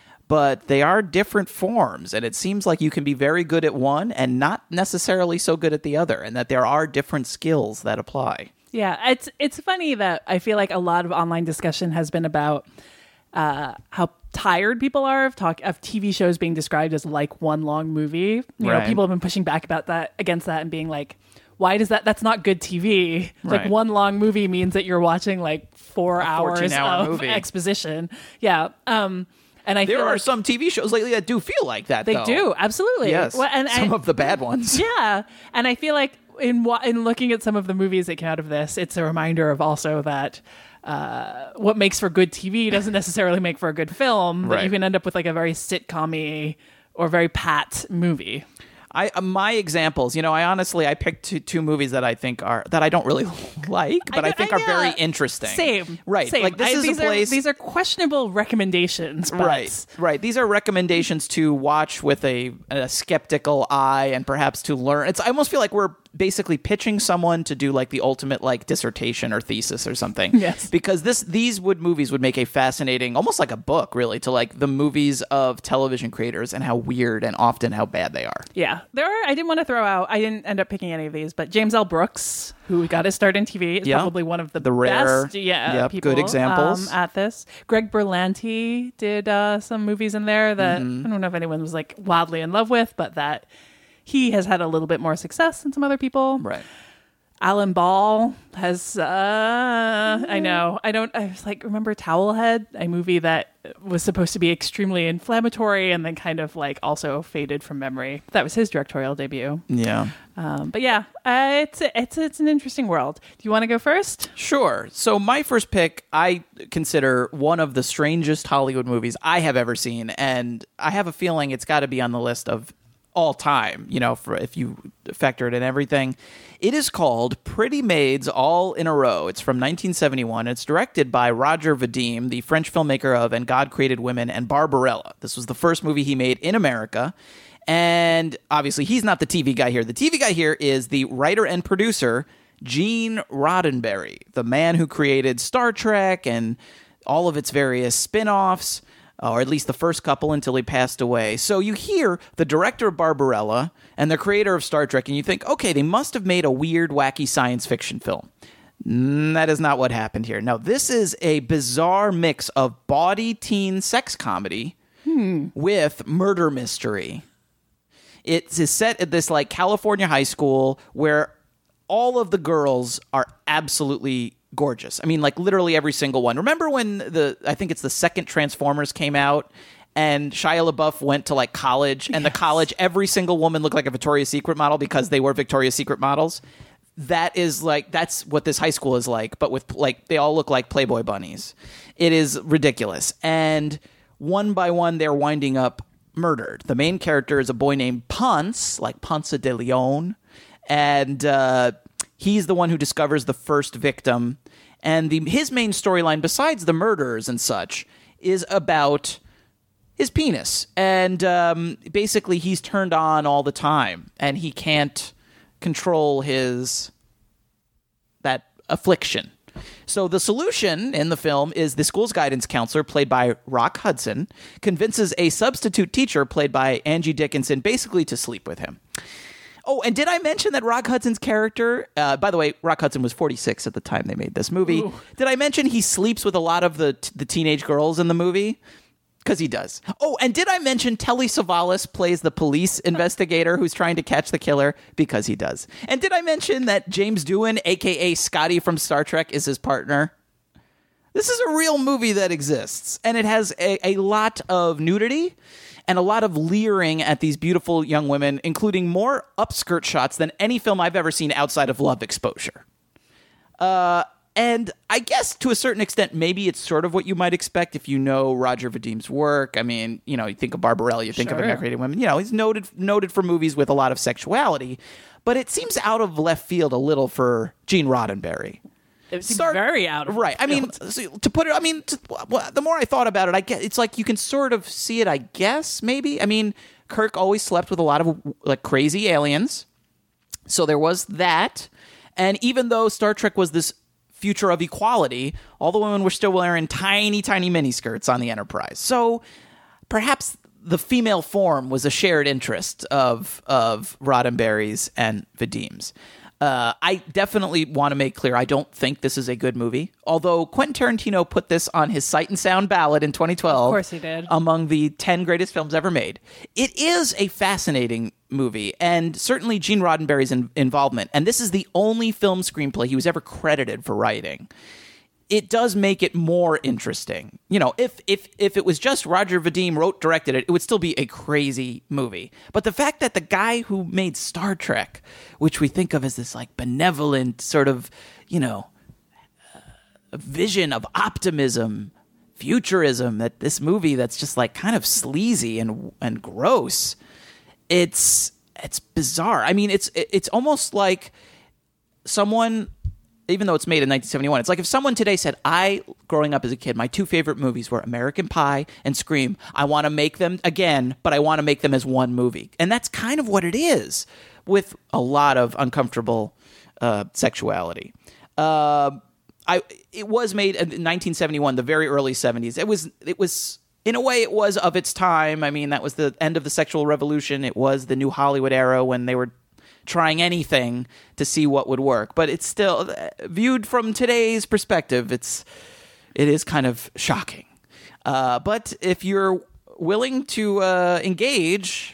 But they are different forms, and it seems like you can be very good at one and not necessarily so good at the other, and that there are different skills that apply. Yeah, it's it's funny that I feel like a lot of online discussion has been about uh, how tired people are of talk of T V shows being described as like one long movie. You Right. know, people have been pushing back about that against that and being like, why does that? That's not good T V. Like Right. one long movie means that you're watching like four hours fourteen-hour of movie. exposition. Yeah. Um, and I There feel are like some T V shows lately that do feel like that, they though. do absolutely. Yes, Well, and some I, of the bad ones. yeah, and I feel like in wa- in looking at some of the movies that came out of this, it's a reminder of also that uh, what makes for good T V doesn't necessarily make for a good film. That Right. you can end up with like a very sitcom-y or very pat movie. I uh, my examples, you know, I honestly I picked two, two movies that I think are that I don't really like, but I, I- think I- are very yeah. interesting. Same, right? Same. Like this I- is these a place. Are, these are questionable recommendations, but Right, right. These are recommendations to watch with a, a skeptical eye and perhaps to learn. It's I almost feel like we're basically pitching someone to do like the ultimate like dissertation or thesis or something. Yes. Because this these would movies would make a fascinating, almost like a book, really, to like the movies of television creators and how weird and often how bad they are. Yeah, there are. I didn't want to throw out. I didn't end up picking any of these, but James L. Brooks, who got his start in T V, is Yeah. probably one of the, The rare- best. Yeah, yep, people, good examples. um, at this. Greg Berlanti did uh, some movies in there that Mm-hmm. I don't know if anyone was like wildly in love with, but that he has had a little bit more success than some other people. Right. Alan Ball has, uh, I know, I don't, I was like, remember Towelhead, a movie that was supposed to be extremely inflammatory and then kind of like also faded from memory. That was his directorial debut. Yeah. Um, but yeah, uh, it's, it's, it's an interesting world. Do you want to go first? Sure. So my first pick, I consider one of the strangest Hollywood movies I have ever seen, and I have a feeling it's got to be on the list of all time, you know, for if you factor it in everything. It is called Pretty Maids All in a Row. It's from nineteen seventy-one. It's directed by Roger Vadim, the French filmmaker of And God Created Women and Barbarella. This was the first movie he made in America. And obviously, he's not the T V guy here. The T V guy here is the writer and producer, Gene Roddenberry, the man who created Star Trek and all of its various spin-offs, or at least the first couple until he passed away. So you hear the director of Barbarella and the creator of Star Trek, and you think, okay, they must have made a weird, wacky science fiction film. Mm, that is not what happened here. No, this is a bizarre mix of bawdy teen sex comedy with murder mystery. It is set at this like California high school where all of the girls are absolutely gorgeous. I mean, like literally every single one. Remember when the I think it's the second Transformers came out, and Shia LaBeouf went to like college, and yes. the college, every single woman looked like a Victoria's Secret model because they were Victoria's Secret models. That is like, that's what this high school is like, but with like, they all look like Playboy bunnies. It is ridiculous. And one by one, they're winding up murdered. The main character is a boy named Ponce, like Ponce de Leon. And uh, he's the one who discovers the first victim. And the, his main storyline, besides the murders and such, is about his penis. And um, basically, he's turned on all the time, and he can't control his that affliction. So the solution in the film is the school's guidance counselor, played by Rock Hudson, convinces a substitute teacher, played by Angie Dickinson, basically to sleep with him. Oh, and did I mention that Rock Hudson's character, uh, by the way, Rock Hudson was forty-six at the time they made this movie. Ooh. Did I mention he sleeps with a lot of the the teenage girls in the movie? Because he does. Oh, and did I mention Telly Savalas plays the police investigator who's trying to catch the killer? Because he does. And did I mention that James Doohan, a k a. Scotty from Star Trek, is his partner? This is a real movie that exists. And it has a, a lot of nudity and a lot of leering at these beautiful young women, including more upskirt shots than any film I've ever seen outside of Love Exposure. Uh... And I guess to a certain extent, maybe it's sort of what you might expect if you know Roger Vadim's work. I mean, you know, you think of Barbarella, you think sure. of Immaculate Women. You know, he's noted noted for movies with a lot of sexuality, but it seems out of left field a little for Gene Roddenberry. It seems Start, very out of right. left field. I mean, so to put it, I mean, to, well, the more I thought about it, I get it's like you can sort of see it. I guess maybe. I mean, Kirk always slept with a lot of like crazy aliens, so there was that. And even though Star Trek was this future of equality, all the women were still wearing tiny, tiny miniskirts on the Enterprise. So perhaps the female form was a shared interest of of Roddenberry's and Vadim's. Uh, I definitely want to make clear I don't think this is a good movie. Although Quentin Tarantino put this on his Sight and Sound ballot in twenty twelve. Of course he did. Among the ten greatest films ever made. It is a fascinating movie, and certainly Gene Roddenberry's in- involvement. And this is the only film screenplay he was ever credited for writing. It does make it more interesting. You know, if if if it was just Roger Vadim wrote, directed it, it would still be a crazy movie. But the fact that the guy who made Star Trek, which we think of as this like benevolent sort of, you know, uh, vision of optimism, futurism, that this movie that's just like kind of sleazy and and gross, it's it's bizarre. I mean, it's it's almost like someone, even though it's made in nineteen seventy-one, it's like if someone today said, I, growing up as a kid, my two favorite movies were American Pie and Scream. I want to make them again, but I want to make them as one movie. And that's kind of what it is, with a lot of uncomfortable uh, sexuality. Uh, I it was made in nineteen seventy-one, the very early seventies. It was it was in a way it was of its time. I mean, that was the end of the sexual revolution. It was the new Hollywood era when they were trying anything to see what would work. But it's still, viewed from today's perspective, it's it is kind of shocking. Uh, but if you're willing to uh, engage,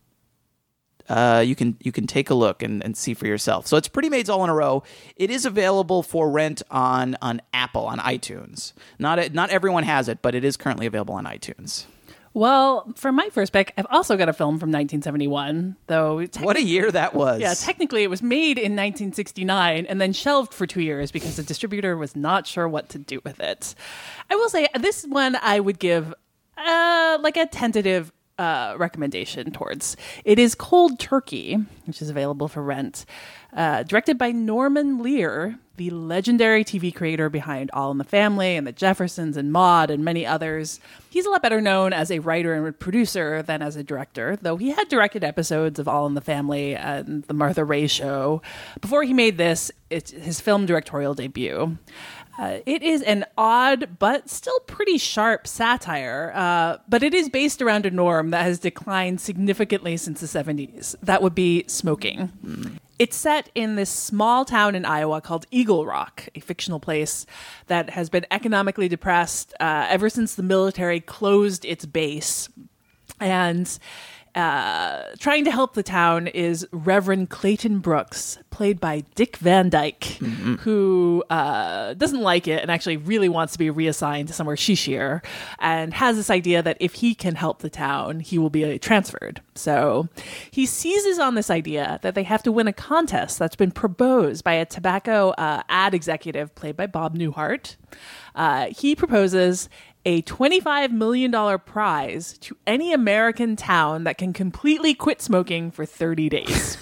uh, you can you can take a look and, and see for yourself. So it's Pretty Maids All in a Row. It is available for rent on on Apple, on iTunes. Not not everyone has it, but it is currently available on iTunes. Well, for my first pick, I've also got a film from nineteen seventy-one, though. What a year that was. Yeah, technically it was made in nineteen sixty-nine and then shelved for two years because the distributor was not sure what to do with it. I will say this one I would give uh, like a tentative uh, recommendation towards. It is Cold Turkey, which is available for rent. Uh, directed by Norman Lear, the legendary T V creator behind All in the Family and The Jeffersons and Maude and many others. He's a lot better known as a writer and producer than as a director, though he had directed episodes of All in the Family and The Martha Raye Show. Before he made this, it's his film directorial debut. Uh, it is an odd but still pretty sharp satire, uh, but it is based around a norm that has declined significantly since the seventies. That would be smoking. Mm. It's set in this small town in Iowa called Eagle Rock, a fictional place that has been economically depressed uh, ever since the military closed its base. And Uh, trying to help the town is Reverend Clayton Brooks, played by Dick Van Dyke, mm-hmm. who uh, doesn't like it and actually really wants to be reassigned to somewhere shishier, and has this idea that if he can help the town, he will be transferred. So he seizes on this idea that they have to win a contest that's been proposed by a tobacco uh, ad executive played by Bob Newhart. Uh, he proposes a twenty-five million dollars prize to any American town that can completely quit smoking for thirty days.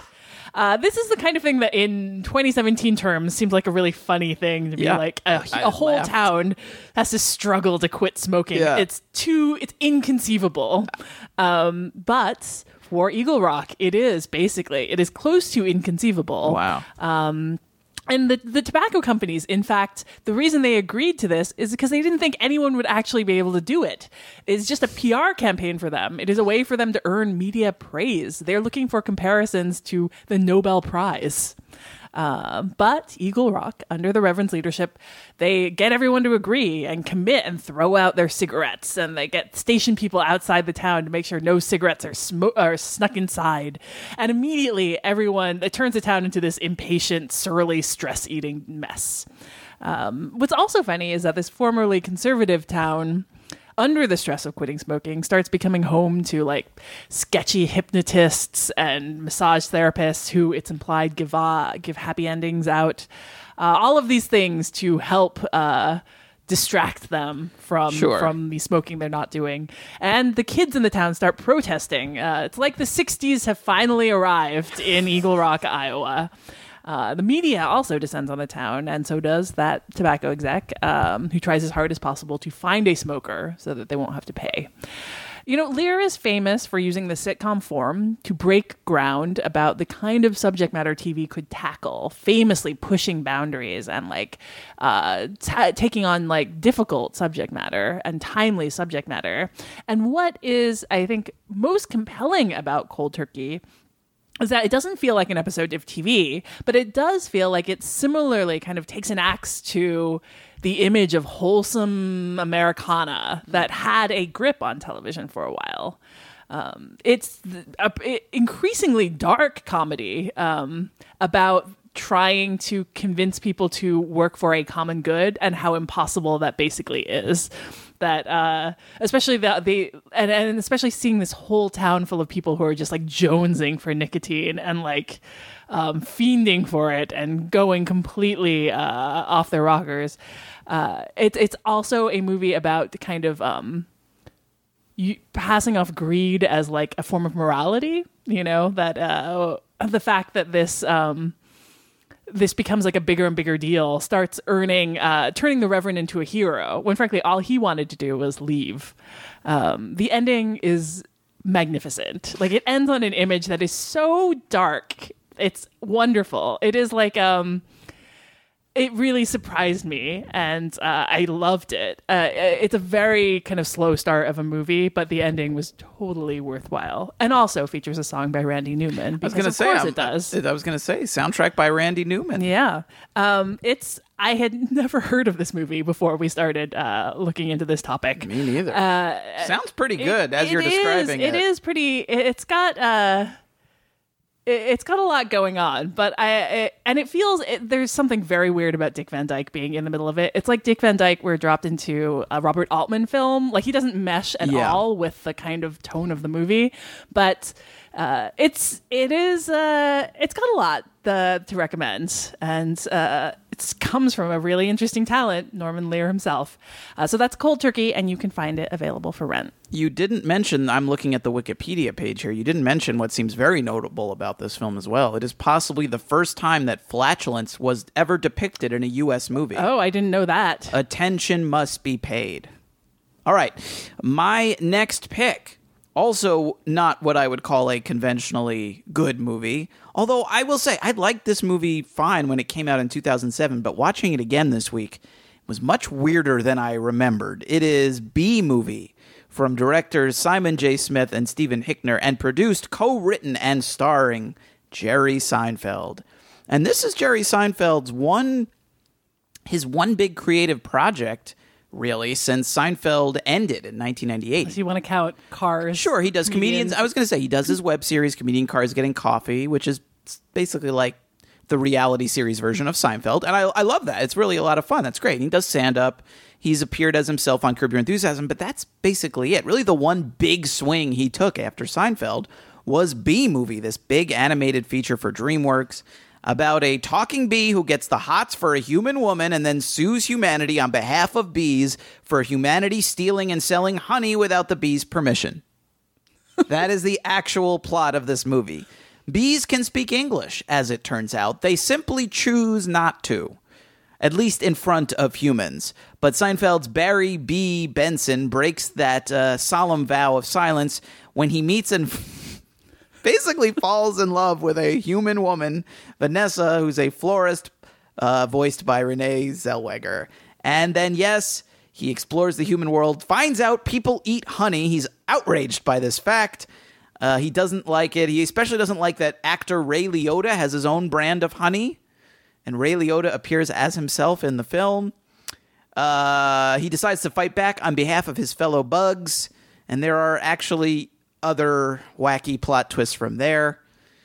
uh, this is the kind of thing that in twenty seventeen terms seems like a really funny thing to be yeah. like a, a whole laughed. town has to struggle to quit smoking. Yeah. It's too, it's inconceivable. Um, but for Eagle Rock, it is basically, it is close to inconceivable. Wow. Um, And the, the tobacco companies, in fact, the reason they agreed to this is because they didn't think anyone would actually be able to do it. It's just a P R campaign for them. It is a way for them to earn media praise. They're looking for comparisons to the Nobel Prize. Uh, but Eagle Rock, under the Reverend's leadership, they get everyone to agree and commit and throw out their cigarettes. And they get station people outside the town to make sure no cigarettes are, smo- are snuck inside. And immediately, everyone, it turns the town into this impatient, surly, stress-eating mess. Um, what's also funny is that this formerly conservative town, under the stress of quitting smoking, starts becoming home to like sketchy hypnotists and massage therapists who, it's implied, give uh, give happy endings out. Uh, all of these things to help uh, distract them from Sure. from the smoking they're not doing. And the kids in the town start protesting. Uh, it's like the sixties have finally arrived in Eagle Rock, Iowa. Uh, the media also descends on the town, and so does that tobacco exec, um, who tries as hard as possible to find a smoker so that they won't have to pay. You know, Lear is famous for using the sitcom form to break ground about the kind of subject matter T V could tackle, famously pushing boundaries and like uh, t- taking on like difficult subject matter and timely subject matter. And what is, I think, most compelling about Cold Turkey is that it doesn't feel like an episode of T V, but it does feel like it similarly kind of takes an axe to the image of wholesome Americana that had a grip on television for a while. Um, it's a, a increasingly dark comedy um, about trying to convince people to work for a common good and how impossible that basically is. That uh, especially the, the and, and especially seeing this whole town full of people who are just like jonesing for nicotine and like um, fiending for it and going completely uh, off their rockers. Uh, it, it's also a movie about the kind of um, you, passing off greed as like a form of morality. You know, that uh, the fact that this. Um, this becomes like a bigger and bigger deal, starts earning, uh, turning the Reverend into a hero, when frankly, all he wanted to do was leave. Um, the ending is magnificent. Like, it ends on an image that is so dark. It's wonderful. It is like, um, it really surprised me, and uh, I loved it. Uh, it's a very kind of slow start of a movie, but the ending was totally worthwhile, and also features a song by Randy Newman. I was going to say, course I'm, it does. I was going to say, soundtrack by Randy Newman. Yeah, um, it's. I had never heard of this movie before we started uh, looking into this topic. Me neither. Uh, Sounds pretty good it, as it you're is, describing it. It is pretty. It's got. Uh, It's got a lot going on, but I it, and it feels it, there's something very weird about Dick Van Dyke being in the middle of it. It's like Dick Van Dyke were dropped into a Robert Altman film. Like, he doesn't mesh at Yeah. all with the kind of tone of the movie, but uh, it's it is uh, it's got a lot uh, to recommend, and uh, it comes from a really interesting talent, Norman Lear himself. Uh, so that's Cold Turkey, and you can find it available for rent. You didn't mention, I'm looking at the Wikipedia page here, you didn't mention what seems very notable about this film as well. It is possibly the first time that flatulence was ever depicted in a U S movie. Oh, I didn't know that. Attention must be paid. All right, my next pick, also not what I would call a conventionally good movie, although I will say I liked this movie fine when it came out in two thousand seven, but watching it again this week was much weirder than I remembered. It is B Movie, from directors Simon J. Smith and Stephen Hickner, and produced, co-written, and starring Jerry Seinfeld. And this is Jerry Seinfeld's one, his one big creative project, really, since Seinfeld ended in nineteen ninety-eight. So you want to count Cars? Sure, he does comedians. comedians. I was going to say he does his web series, Comedian Cars Getting Coffee, which is basically like the reality series version of Seinfeld. And I, I love that. It's really a lot of fun. That's great. He does stand-up. He's appeared as himself on Curb Your Enthusiasm, but that's basically it. Really, the one big swing he took after Seinfeld was B-Movie, this big animated feature for DreamWorks about a talking bee who gets the hots for a human woman and then sues humanity on behalf of bees for humanity stealing and selling honey without the bee's permission. That is the actual plot of this movie. Bees can speak English, as it turns out. They simply choose not to. At least in front of humans. But Seinfeld's Barry B. Benson breaks that uh, solemn vow of silence when he meets and basically falls in love with a human woman, Vanessa, who's a florist, uh, voiced by Renee Zellweger. And then, yes, he explores the human world, finds out people eat honey. He's outraged by this fact. Uh, he doesn't like it. He especially doesn't like that actor Ray Liotta has his own brand of honey. And Ray Liotta appears as himself in the film. Uh, he decides to fight back on behalf of his fellow bugs. And there are actually other wacky plot twists from there.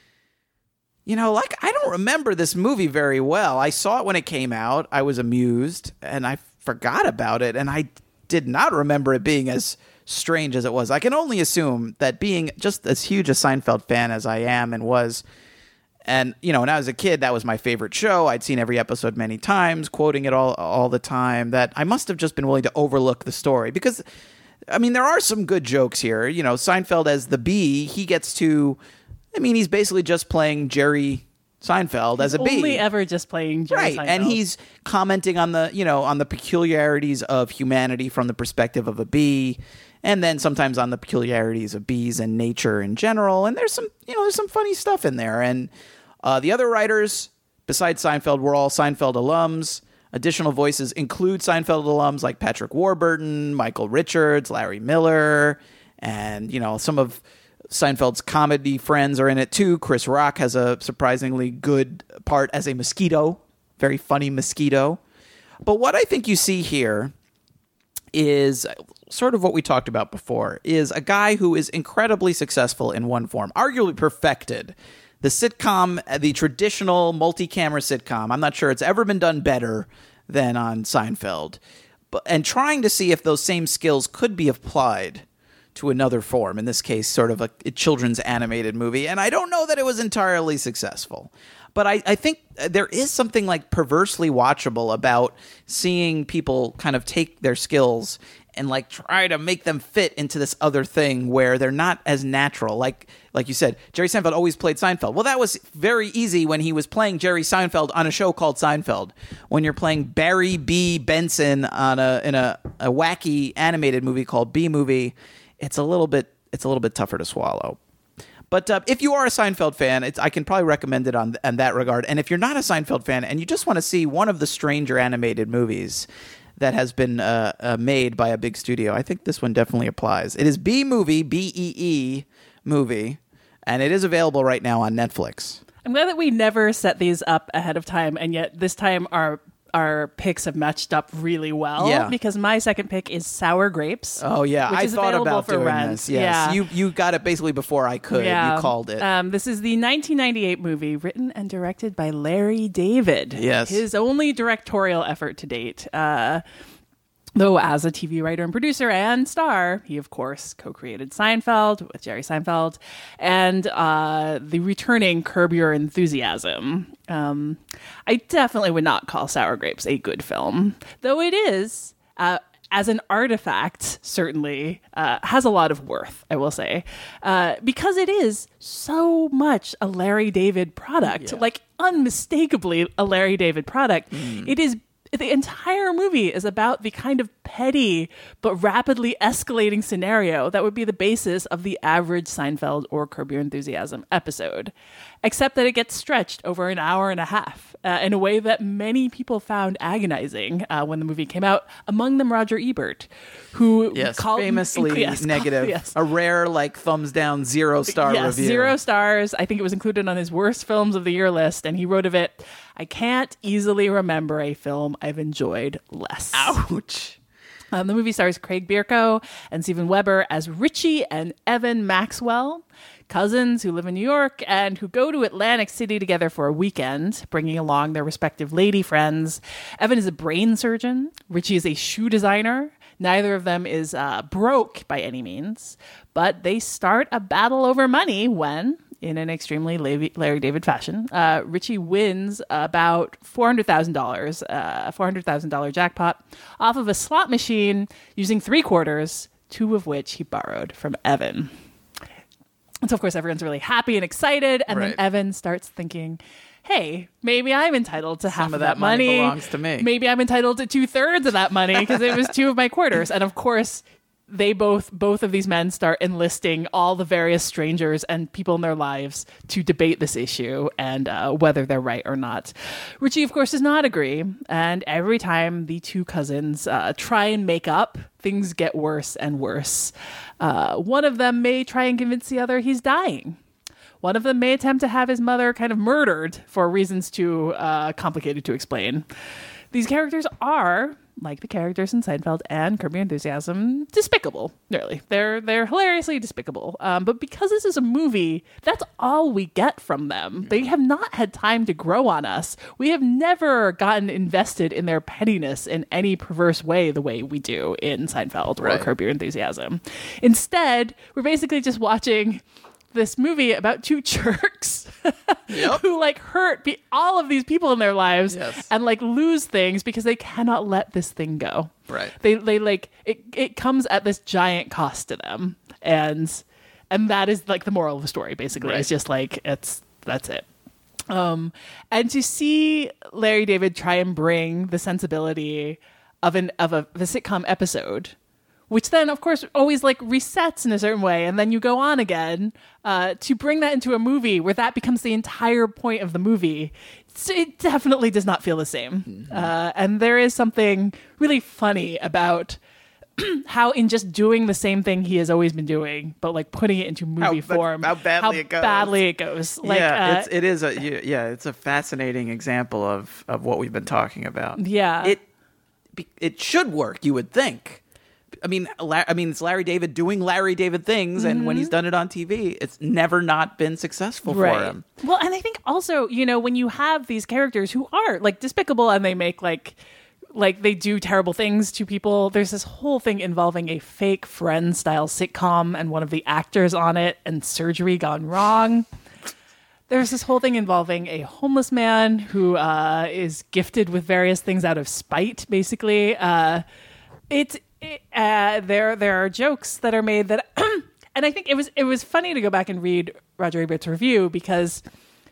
You know, like, I don't remember this movie very well. I saw it when it came out. I was amused. And I forgot about it. And I did not remember it being as strange as it was. I can only assume that being just as huge a Seinfeld fan as I am and was... And, you know, when I was a kid, that was my favorite show. I'd seen every episode many times, quoting it all all the time, that I must have just been willing to overlook the story. Because, I mean, there are some good jokes here. You know, Seinfeld as the bee, he gets to, I mean, he's basically just playing Jerry Seinfeld as a bee. Only ever just playing Jerry right. Seinfeld. And he's commenting on the, you know, on the peculiarities of humanity from the perspective of a bee. And then sometimes on the peculiarities of bees and nature in general. And there's some, you know, there's some funny stuff in there. And uh, the other writers, besides Seinfeld, were all Seinfeld alums. Additional voices include Seinfeld alums like Patrick Warburton, Michael Richards, Larry Miller, and, you know, some of Seinfeld's comedy friends are in it too. Chris Rock has a surprisingly good part as a mosquito, very funny mosquito. But what I think you see here is sort of what we talked about before, is a guy who is incredibly successful in one form, arguably perfected the sitcom, the traditional multi-camera sitcom. I'm not sure it's ever been done better than on Seinfeld. But, and trying to see if those same skills could be applied to another form, in this case, sort of a, a children's animated movie. And I don't know that it was entirely successful. But I, I think there is something like perversely watchable about seeing people kind of take their skills and like try to make them fit into this other thing where they're not as natural. Like like you said, Jerry Seinfeld always played Seinfeld. Well, that was very easy when he was playing Jerry Seinfeld on a show called Seinfeld. When you're playing Barry B. Benson on a in a, a wacky animated movie called B-Movie, it's a little bit it's a little bit tougher to swallow. But uh, if you are a Seinfeld fan, it's, I can probably recommend it on, on that regard. And if you're not a Seinfeld fan and you just want to see one of the stranger animated movies that has been uh, uh, made by a big studio, I think this one definitely applies. It is B-Movie, B E E movie, and it is available right now on Netflix. I'm glad that we never set these up ahead of time, and yet this time our our picks have matched up really well. Yeah. Because my second pick is Sour Grapes. Oh yeah, which I is thought available about for doing rent. this. Yes, Yeah. you you got it basically before I could. Yeah. You called it. Um, this is the nineteen ninety-eight movie written and directed by Larry David. Yes. His only directorial effort to date. Uh, Though as a T V writer and producer and star, he, of course, co-created Seinfeld with Jerry Seinfeld and uh, the returning Curb Your Enthusiasm. Um, I definitely would not call Sour Grapes a good film, though it is, uh, as an artifact, certainly uh, has a lot of worth, I will say, uh, because it is so much a Larry David product, Yeah. like unmistakably a Larry David product. Mm. It is The entire movie is about the kind of petty but rapidly escalating scenario that would be the basis of the average Seinfeld or Curb Your Enthusiasm episode, except that it gets stretched over an hour and a half uh, in a way that many people found agonizing uh, when the movie came out, among them Roger Ebert, who yes, called famously yes, negative, yes. a rare like thumbs down zero star yes, review. Zero stars. I think it was included on his worst films of the year list, and he wrote of it, "I can't easily remember a film I've enjoyed less." Ouch. Um, the movie stars Craig Bierko and Steven Weber as Richie and Evan Maxwell, cousins who live in New York and who go to Atlantic City together for a weekend, bringing along their respective lady friends. Evan is a brain surgeon. Richie is a shoe designer. Neither of them is uh, broke by any means, but they start a battle over money when, in an extremely Larry David fashion, uh, Richie wins about four hundred thousand dollars, uh, a four hundred thousand dollars jackpot off of a slot machine using three quarters, two of which he borrowed from Evan. And so, of course, everyone's really happy and excited. And Right. then Evan starts thinking, hey, maybe I'm entitled to half Some of of that, that money money. belongs to me. Maybe I'm entitled to two thirds of that money because it was two of my quarters. And of course, they both, both of these men start enlisting all the various strangers and people in their lives to debate this issue and uh, whether they're right or not. Richie, of course, does not agree. And every time the two cousins uh, try and make up, things get worse and worse. Uh, one of them may try and convince the other he's dying. One of them may attempt to have his mother kind of murdered for reasons too uh, complicated to explain. These characters are, like the characters in Seinfeld and Curb Your Enthusiasm, despicable, really. They're they're hilariously despicable. Um, but because this is a movie, that's all we get from them. They have not had time to grow on us. We have never gotten invested in their pettiness in any perverse way the way we do in Seinfeld or Right. Curb Your Enthusiasm. Instead, we're basically just watching this movie about two jerks Yep. who like hurt pe- all of these people in their lives Yes. and like lose things because they cannot let this thing go. Right. They they like it it comes at this giant cost to them. And and that is like the moral of the story basically. Right. It's just like it's that's it. Um and to see Larry David try and bring the sensibility of an of a the sitcom episode, which then, of course, always like resets in a certain way, and then you go on again, uh, to bring that into a movie where that becomes the entire point of the movie. It's, it definitely does not feel the same. Mm-hmm. Uh, and there is something really funny about how in just doing the same thing he has always been doing, but like putting it into movie How- but form, how badly it goes. badly it goes. Like, yeah, uh, it's, it is a y- yeah, it's a fascinating example of of what we've been talking about. Yeah. it be- it should work, you would think. I mean, La- I mean, it's Larry David doing Larry David things, and when he's done it on T V, it's never not been successful for him. Well, and I think also, you know, when you have these characters who are like despicable and they make like like they do terrible things to people, there's this whole thing involving a fake Friends style sitcom and one of the actors on it and surgery gone wrong. There's this whole thing involving a homeless man who uh, is gifted with various things out of spite, basically. Uh, it's it, uh, there. There are jokes that are made that, and I think it was it was funny to go back and read Roger Ebert's review because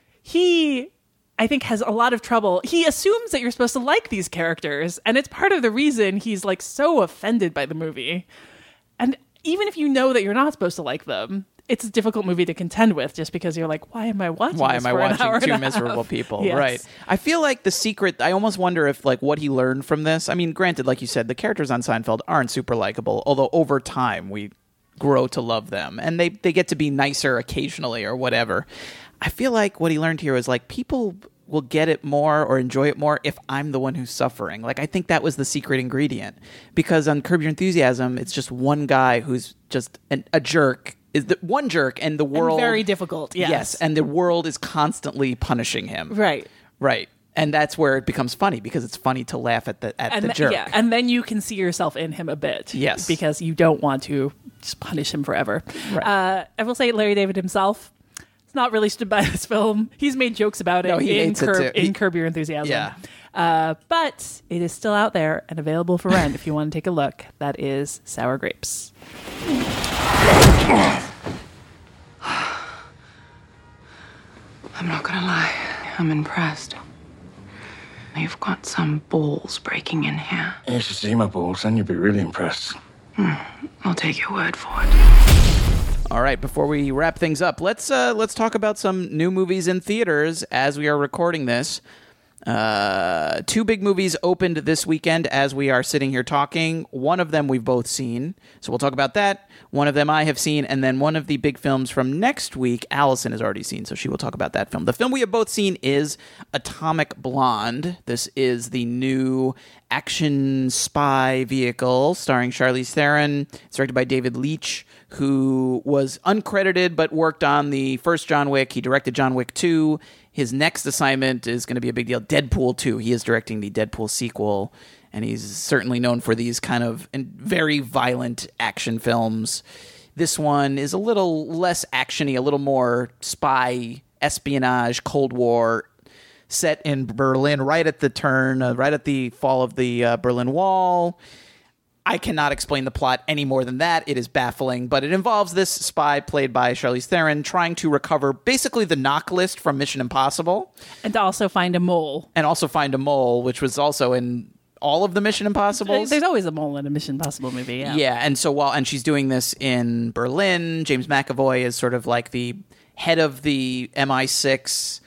he, I think, has a lot of trouble. He assumes that you're supposed to like these characters, and it's part of the reason he's like so offended by the movie. And even if you know that you're not supposed to like them, it's a difficult movie to contend with just because you're like, why am I watching Why this am I for an hour watching and two a miserable half? people? Yes. Right. I feel like the secret, I almost wonder if like what he learned from this. I mean, granted, like you said, the characters on Seinfeld aren't super likable, although over time we grow to love them and they, they get to be nicer occasionally or whatever. I feel like what he learned here was like people will get it more or enjoy it more if I'm the one who's suffering. Like I think that was the secret ingredient because on Curb Your Enthusiasm, it's just one guy who's just an, a jerk. Is the one jerk and the world And very difficult. Yes. and the world is constantly punishing him. Right. Right. And that's where it becomes funny because it's funny to laugh at the at And the th- jerk. yeah, and then you can see yourself in him a bit. Yes. because you don't want to just punish him forever. Right. Uh, I will say, Larry David himself, it's not really stood by this film. He's made jokes about it No, he in hates it Curb, too. in He- Curb Your Enthusiasm. Yeah. Uh, but it is still out there and available for rent if you want to take a look. That is Sour Grapes. I'm not gonna lie, I'm impressed. You've got some balls breaking in here. You should see my balls, then you'd be really impressed. I'll take your word for it. All right, before we wrap things up, let's uh, let's talk about some new movies in theaters as we are recording this. Uh, two big movies opened this weekend as we are sitting here talking. One of them we've both seen, so we'll talk about that. One of them I have seen, and then one of the big films from next week, Allison has already seen, so she will talk about that film. The film we have both seen is Atomic Blonde. This is the new action spy vehicle starring Charlize Theron. It's directed by David Leitch, who was uncredited but worked on the first John Wick. He directed John Wick two. His next assignment is going to be a big deal, Deadpool two. He is directing the Deadpool sequel, and he's certainly known for these kind of very violent action films. This one is a little less actiony, a little more spy, espionage, Cold War, set in Berlin, right at the turn, uh, right at the fall of the uh, Berlin Wall. I cannot explain the plot any more than that. It is baffling, but it involves this spy played by Charlize Theron trying to recover basically the knock list from Mission Impossible. And to also find a mole. And also find a mole, which was also in all of the Mission Impossibles. There's always a mole in a Mission Impossible movie, yeah. Yeah, and so while and she's doing this in Berlin, James McAvoy is sort of like the head of the M I six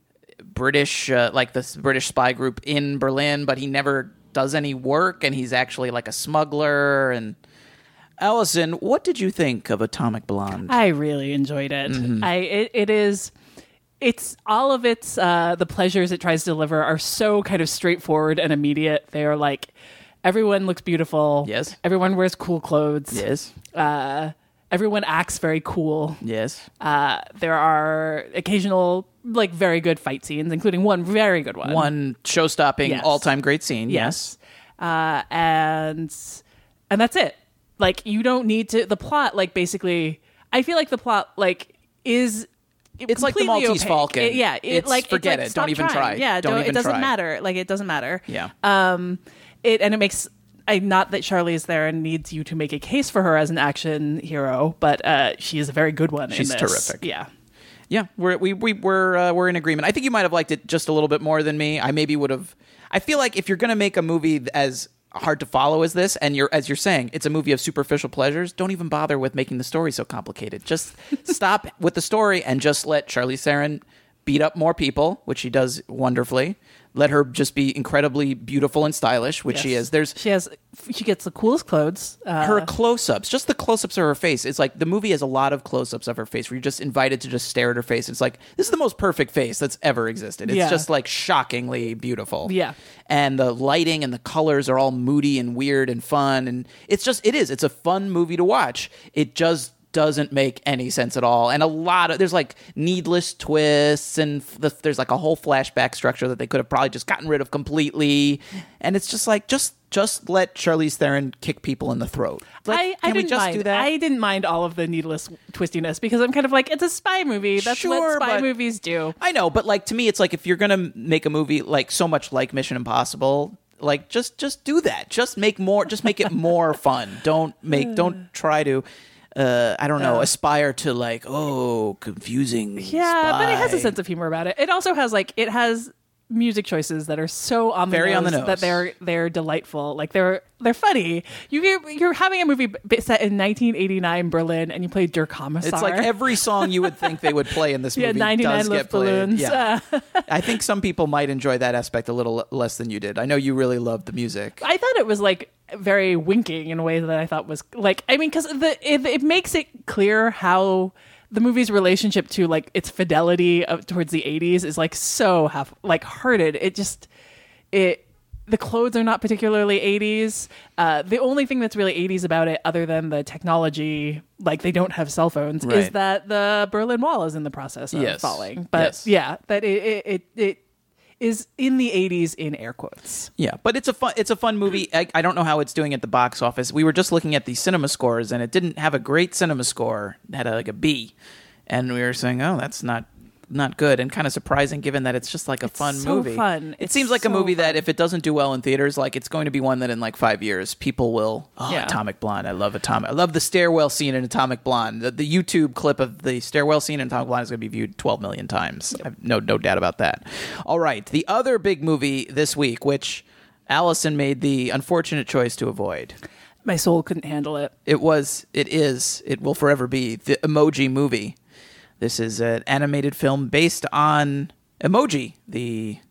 British, uh, like the British spy group in Berlin, but he never does any work, and he's actually like a smuggler. And Allison, what did you think of Atomic Blonde? I really enjoyed it. Mm-hmm. I it, it is it's all of its uh the pleasures it tries to deliver are so kind of straightforward and immediate. They are like, everyone looks beautiful. Yes. Everyone wears cool clothes. Yes. Uh everyone acts very cool. Yes. Uh there are occasional like very good fight scenes, including one very good one. One show-stopping, Yes. all-time great scene. Yes. Uh, and and that's it. Like, you don't need to. The plot, like, basically, I feel like the plot, like, is. It's like the completely Maltese opaque. Falcon. It- yeah, it, It's like forget it's like, it. Don't stop even trying. try. Yeah, Don't don't, even it doesn't try. matter. Like, it doesn't matter. Yeah. Um, it and it makes. I not that Charlize Theron needs you to make a case for her as an action hero, but uh, she is a very good one. She's in this. terrific. Yeah. Yeah, we're we we we're uh, we're in agreement. I think you might have liked it just a little bit more than me. I maybe would have. I feel like if you're going to make a movie as hard to follow as this, and you're as you're saying, it's a movie of superficial pleasures, don't even bother with making the story so complicated. Just stop with the story and just let Charlize Theron beat up more people, which she does wonderfully. Let her just be incredibly beautiful and stylish, which she Yes. is. There's She has. She gets the coolest clothes. Uh, her close-ups, just the close-ups of her face. It's like the movie has a lot of close-ups of her face where you're just invited to just stare at her face. It's like, this is the most perfect face that's ever existed. It's Yeah. just like shockingly beautiful. Yeah. And the lighting and the colors are all moody and weird and fun. And it's just, it is. It's a fun movie to watch. It just doesn't make any sense at all. And a lot of, there's like needless twists, and the, there's like a whole flashback structure that they could have probably just gotten rid of completely. And it's just like, just just let Charlize Theron kick people in the throat. Let, I, I can we didn't just mind. do that? I didn't mind all of the needless twistiness because I'm kind of like, it's a spy movie. That's Sure, what spy but- movies do. I know, but like to me, it's like if you're gonna make a movie like so much like Mission Impossible, like just just do that. Just make more. Just make it more fun. Don't make. Don't try to. Uh, I don't know. aspire to like oh confusing. Yeah, but it has a spy. sense of humor about it. It also has like it has music choices that are so on the Very nose, on the nose. that they're they're delightful. Like they're they're funny. You you're, you're having a movie b- set in nineteen eighty-nine Berlin, and you play Der Kommissar. It's like every song you would think they would play in this yeah, movie ninety-nine does get lift played. balloons. Yeah. Uh, I think some people might enjoy that aspect a little l- less than you did. I know you really loved the music. I thought it was like very winking in a way that I thought was like I mean because the it, it makes it clear how the movie's relationship to like its fidelity of, towards the eighties is like so half like hearted. It just it the clothes are not particularly eighties. Uh, the only thing that's really eighties about it, other than the technology, like they don't have cell phones, is Right. that the Berlin Wall is in the process of Yes. falling. But Yes. yeah, that it it, it it is in the eighties in air quotes. Yeah, but it's a fun it's a fun movie. I, I don't know how it's doing at the box office. We were just looking at the cinema scores, and it didn't have a great cinema score. It had a, like a B, and we were saying, "Oh, that's not not good," and kind of surprising given that it's just like a fun so movie. fun. It It's seems like a so movie fun. that if it doesn't do well in theaters, like it's going to be one that in like five years people will. Oh, Yeah. Atomic Blonde! I love Atomic. I love the stairwell scene in Atomic Blonde. The, the YouTube clip of the stairwell scene in Atomic Blonde is going to be viewed twelve million times. I've no no doubt about that. All right, the other big movie this week, which Allison made the unfortunate choice to avoid. My soul couldn't handle it. It was, it is, it will forever be the Emoji Movie. This is an animated film based on Emoji, the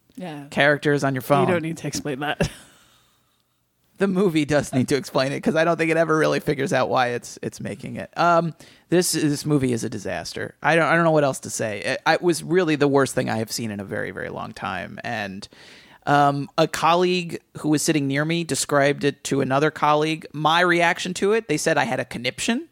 Yeah. characters on your phone. You don't need to explain that. The movie does need to explain it because I don't think it ever really figures out why it's it's making it. Um, this this movie is a disaster. I don't I don't know what else to say. It, it was really the worst thing I have seen in a very very long time. And um, a colleague who was sitting near me described it to another colleague. My reaction to it, they said I had a conniption.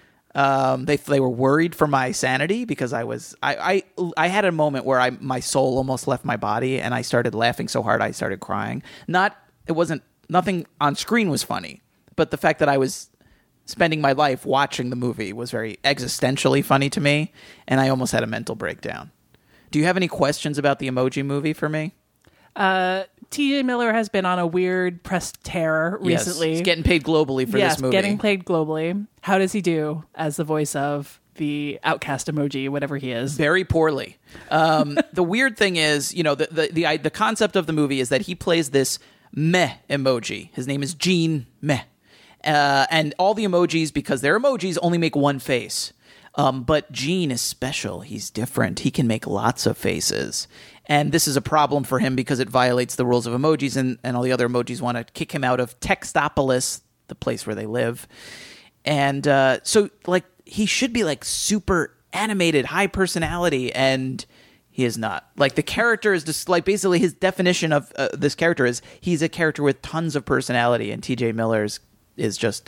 Um, they they were worried for my sanity because I was I, I I had a moment where I my soul almost left my body and I started laughing so hard I started crying. Not it wasn't. Nothing on screen was funny, but the fact that I was spending my life watching the movie was very existentially funny to me, and I almost had a mental breakdown. Do you have any questions about the Emoji Movie for me? Uh, T J Miller has been on a weird press tear recently. Yes, he's getting paid globally for yes, this movie. getting paid globally. How does he do as the voice of the outcast emoji, whatever he is? Very poorly. Um, the weird thing is, you know, the, the the the concept of the movie is that he plays this meh emoji. His name is Gene Meh. Uh, and all the emojis, because they're emojis, only make one face. Um, but Gene is special. He's different. He can make lots of faces. And this is a problem for him because it violates the rules of emojis, and, and all the other emojis want to kick him out of Textopolis, the place where they live. And uh, so, like, he should be, like, super animated, high personality, and he is not. Like, the character is just, like, basically his definition of uh, this character is he's a character with tons of personality, and T J Miller's is just,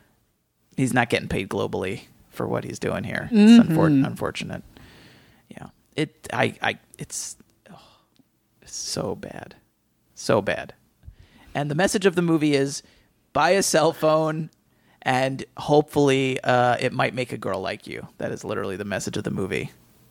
he's not getting paid globally for what he's doing here. It's Mm-hmm. unfor- unfortunate. Yeah. It, I, I, it's, oh, it's so bad. So bad. And the message of the movie is buy a cell phone and hopefully uh, it might make a girl like you. That is literally the message of the movie.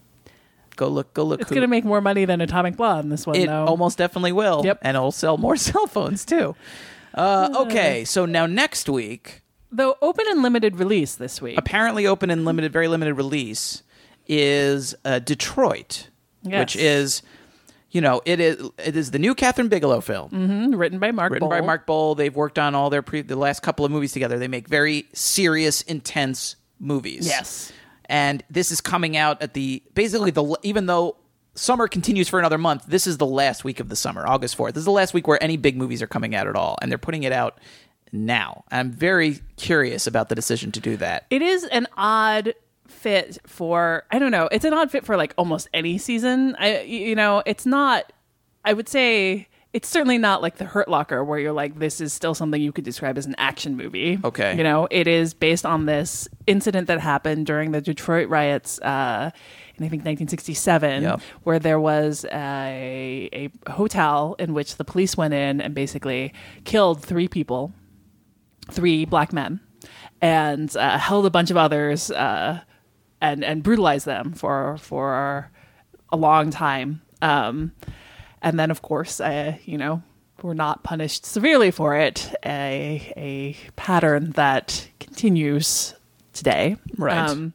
Go look, go look. It's who- going to make more money than Atomic Blonde, this one, It though. almost definitely will. Yep. And it'll sell more cell phones too. Uh, okay, so now next week, Though open and limited release this week. apparently open and limited, very limited release is uh, Detroit, Yes. which is, you know, it is it is the new Catherine Bigelow film. Mhm, written by Mark written Bowl. by Mark Bowl. They've worked on all their pre- the last couple of movies together. They make very serious, intense movies. Yes. And this is coming out at the basically the even though summer continues for another month, this is the last week of the summer, August fourth. This is the last week where any big movies are coming out at all, and they're putting it out now. I'm very curious about the decision to do that. It is an odd fit for, I don't know, it's an odd fit for like almost any season. I, you know, it's not, I would say, it's certainly not like The Hurt Locker where you're like, this is still something you could describe as an action movie. Okay. You know, it is based on this incident that happened during the Detroit riots uh, in, I think, nineteen sixty-seven, Yep. where there was a, a hotel in which the police went in and basically killed three people, three black men, and uh, held a bunch of others uh, and and brutalized them for for a long time. Um, and then, of course, uh, you know, were not punished severely for it. A a pattern that continues today, Right.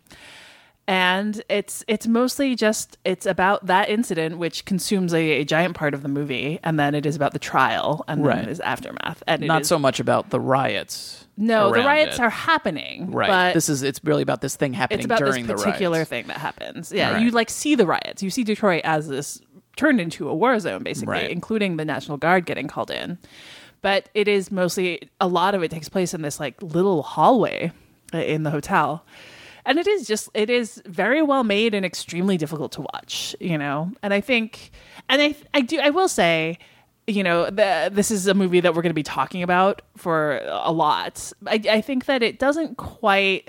and it's it's mostly just it's about that incident, which consumes a, a giant part of the movie, and then it is about the trial, and then Right. it is aftermath, and it Not is- so much about the riots. No, the around riots it. are happening, right. But This is it's really about this thing happening it's about during this the particular riots. thing that happens. Yeah, Right. you like see the riots. You see Detroit as this turned into a war zone, basically, Right. including the National Guard getting called in. But it is mostly a lot of it takes place in this like little hallway uh, in the hotel. And it is just it is very well made and extremely difficult to watch, you know. And I think and I I do I will say, you know, the, this is a movie that we're going to be talking about for a lot. I, I think that it doesn't quite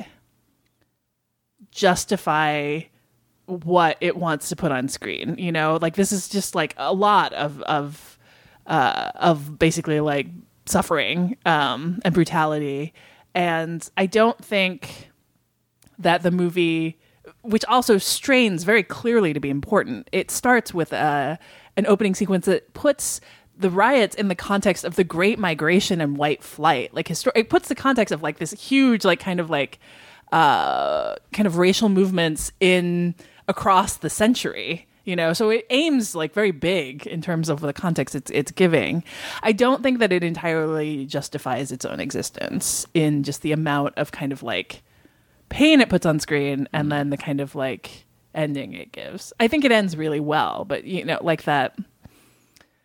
justify what it wants to put on screen. You know, like this is just like a lot of of uh, of basically like suffering um, and brutality, and I don't think that the movie, which also strains very clearly to be important, it starts with a, an opening sequence that puts the riots in the context of the Great Migration and White Flight. Like histor- it puts the context of like this huge, like kind of like uh, kind of racial movements in across the century. You know, so it aims like very big in terms of the context it's it's giving. I don't think that it entirely justifies its own existence in just the amount of kind of like pain it puts on screen and then the kind of like ending it gives. I think it ends really well, but you know, like that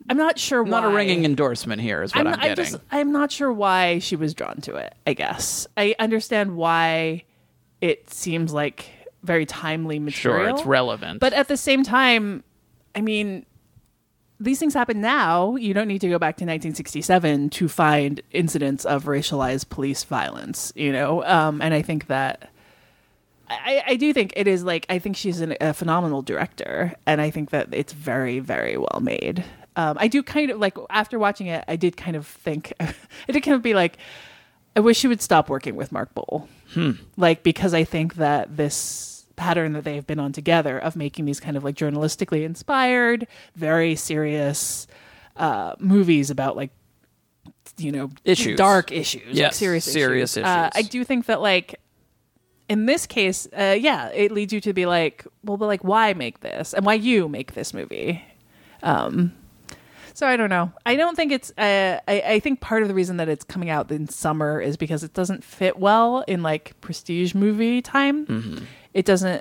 I'm not sure why. Not a ringing endorsement here is what I'm, I'm, getting. I'm, just, I'm not sure why she was drawn to it, I guess. I understand why it seems like very timely material. Sure, it's relevant. But at the same time, I mean, these things happen now. You don't need to go back to nineteen sixty-seven to find incidents of racialized police violence, you know? Um, and I think that... I, I do think it is like, I think she's an, a phenomenal director, and I think that it's very, very well made. Um, I do kind of like, after watching it, I did kind of think, I did kind of be like, I wish she would stop working with Mark Boal. Hmm. Like, because I think that this pattern that they've been on together of making these kind of like journalistically inspired, very serious uh, movies about like, you know, issues, dark issues, yes, like serious, serious issues. issues. Uh, I do think that like, in this case, uh, yeah, it leads you to be like, well, but like, why make this? And why you make this movie? Um, so I don't know. I don't think it's, uh, I, I think part of the reason that it's coming out in summer is because it doesn't fit well in like prestige movie time. Mm-hmm. It doesn't,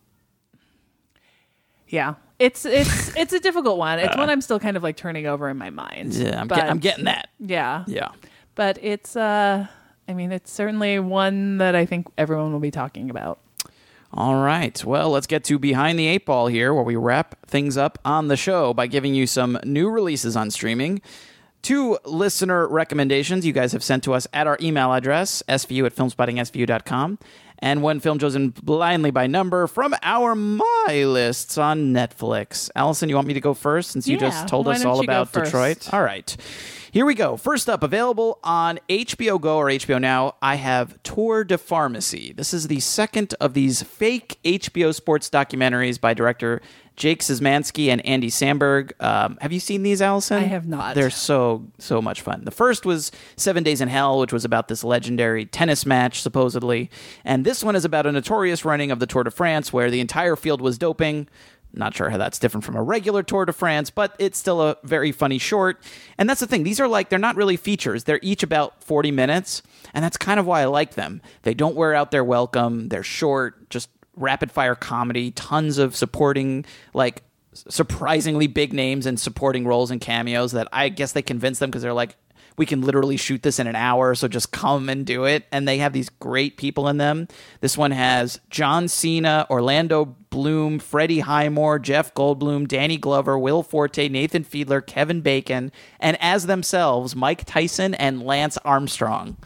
yeah. It's, it's, it's a difficult one. It's Uh, one I'm still kind of like turning over in my mind. Yeah, I'm, but, get, I'm getting that. Yeah. Yeah. But it's, uh, I mean, it's certainly one that I think everyone will be talking about. All right. Well, let's get to Behind the Eight Ball here, where we wrap things up on the show by giving you some new releases on streaming. Two listener recommendations you guys have sent to us at our email address, s v u at filmspotting s v u dot com, and one film chosen blindly by number from our My Lists on Netflix. Allison, you want me to go first since you Yeah, just told why us don't all you go about first? Detroit? All right. Here we go. First up, available on H B O Go or H B O Now, I have Tour de Pharmacy. This is the second of these fake H B O sports documentaries by director Jake Szymanski and Andy Samberg. Um, have you seen these, Allison? I have not. They're so, so much fun. The first was Seven Days in Hell, which was about this legendary tennis match, supposedly. And this one is about a notorious running of the Tour de France where the entire field was doping. Not sure how that's different from a regular Tour de France, but it's still a very funny short. And that's the thing. These are like, they're not really features. They're each about forty minutes. And that's kind of why I like them. They don't wear out their welcome. They're short, just rapid fire comedy, tons of supporting, like surprisingly big names and supporting roles and cameos that I guess they convinced them because they're like, we can literally shoot this in an hour, so just come and do it. And they have these great people in them. This one has John Cena, Orlando Bloom, Freddie Highmore, Jeff Goldblum, Danny Glover, Will Forte, Nathan Fiedler, Kevin Bacon, and as themselves, Mike Tyson and Lance Armstrong.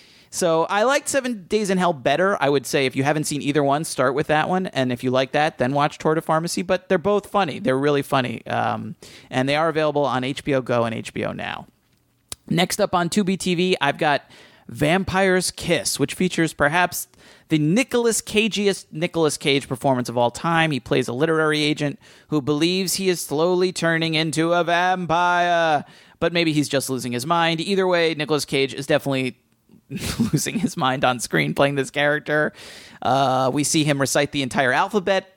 So I liked Seven Days in Hell better. I would say if you haven't seen either one, start with that one. And if you like that, then watch Tour de Pharmacy. But they're both funny. They're really funny. Um, and they are available on H B O Go and H B O Now. Next up on Tubi T V, I've got Vampire's Kiss, which features perhaps the Nicolas Cageiest Nicolas Cage performance of all time. He plays a literary agent who believes he is slowly turning into a vampire, but maybe he's just losing his mind. Either way, Nicolas Cage is definitely losing his mind on screen playing this character. Uh, we see him recite the entire alphabet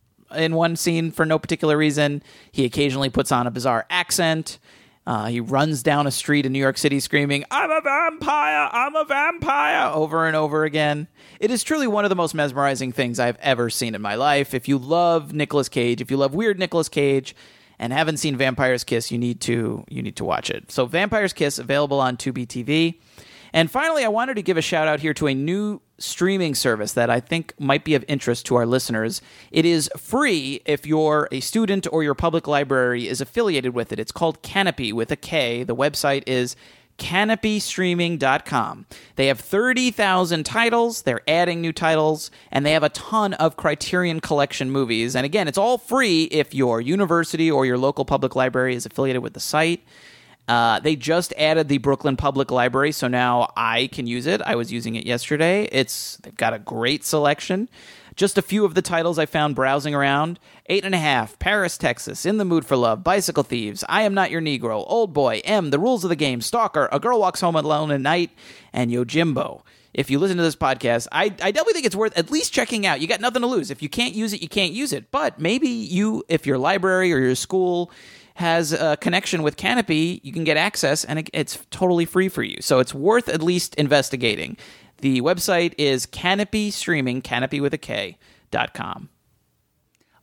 in one scene for no particular reason. He occasionally puts on a bizarre accent. Uh, he runs down a street in New York City screaming, "I'm a vampire! I'm a vampire!" over and over again. It is truly one of the most mesmerizing things I've ever seen in my life. If you love Nicolas Cage, if you love weird Nicolas Cage and haven't seen Vampire's Kiss, you need to you need to watch it. So Vampire's Kiss, available on Tubi T V. And finally, I wanted to give a shout out here to a new streaming service that I think might be of interest to our listeners. It is free if you're a student or your public library is affiliated with it. It's called Kanopy with a K. The website is kanopy streaming dot com. They have thirty thousand titles. They're adding new titles, and they have a ton of Criterion Collection movies. And again, it's all free if your university or your local public library is affiliated with the site. Uh, they just added the Brooklyn Public Library, so now I can use it. I was using it yesterday. It's they've got a great selection. Just a few of the titles I found browsing around. Eight and a Half, Paris, Texas, In the Mood for Love, Bicycle Thieves, I Am Not Your Negro, Old Boy, M, The Rules of the Game, Stalker, A Girl Walks Home Alone at Night, and Yojimbo. If you listen to this podcast, I, I definitely think it's worth at least checking out. You got nothing to lose. If you can't use it, you can't use it. But maybe you, if your library or your school has a connection with Kanopy, you can get access, and it, it's totally free for you. So it's worth at least investigating. The website is Kanopy Streaming, Kanopy with a K, dot com.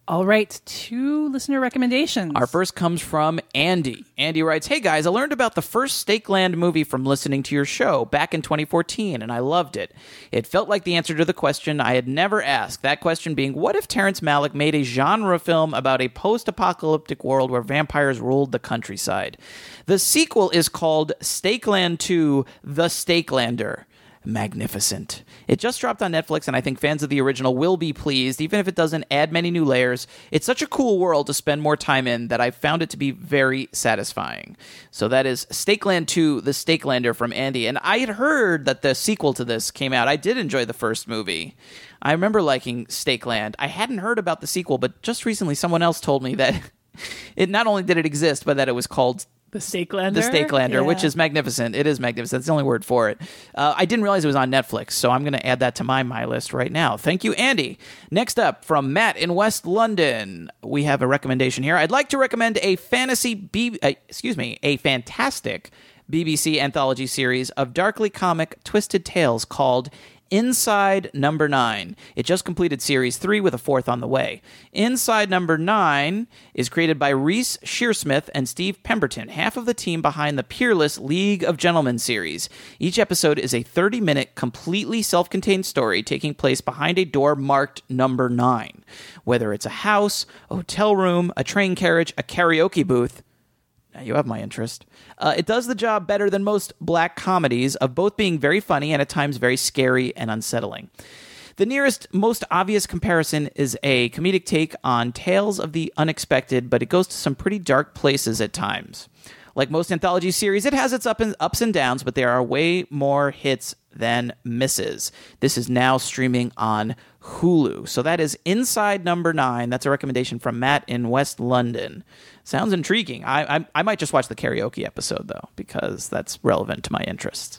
All right, two listener recommendations. Our first comes from Andy. Andy writes, "Hey guys, I learned about the first Stakeland movie from listening to your show back in twenty fourteen, and I loved it. It felt like the answer to the question I had never asked. That question being, what if Terrence Malick made a genre film about a post-apocalyptic world where vampires ruled the countryside? The sequel is called Stakeland two: The Stakelander. Magnificent. It just dropped on Netflix, and I think fans of the original will be pleased, even if it doesn't add many new layers. It's such a cool world to spend more time in that I found it to be very satisfying." So that is Stakeland two, The Stakelander from Andy. And I had heard that the sequel to this came out. I did enjoy the first movie. I remember liking Stakeland. I hadn't heard about the sequel, but just recently someone else told me that it not only did it exist, but that it was called The Stakelander? The Stakelander, Yeah. which is magnificent. It is magnificent. That's the only word for it. Uh, I didn't realize it was on Netflix, so I'm going to add that to my my list right now. Thank you, Andy. Next up, from Matt in West London, we have a recommendation here. I'd like to recommend a fantasy, B- uh, excuse me, a fantastic B B C anthology series of darkly comic twisted tales called Inside Number Nine. It just completed series three with a fourth on the way. Inside Number Nine is created by Reese Shearsmith and Steve Pemberton, half of the team behind the peerless League of Gentlemen series. Each episode is a thirty-minute, completely self-contained story taking place behind a door marked Number Nine. Whether it's a house, a hotel room, a train carriage, a karaoke booth, you have my interest. Uh, it does the job better than most black comedies of both being very funny and at times very scary and unsettling. The nearest, most obvious comparison is a comedic take on Tales of the Unexpected, but it goes to some pretty dark places at times. Like most anthology series, it has its up and, ups and downs, but there are way more hits than misses. This is now streaming on Hulu. So that is Inside Number Nine. That's a recommendation from Matt in West London. Sounds intriguing. I, I I might just watch the karaoke episode, though, because that's relevant to my interests.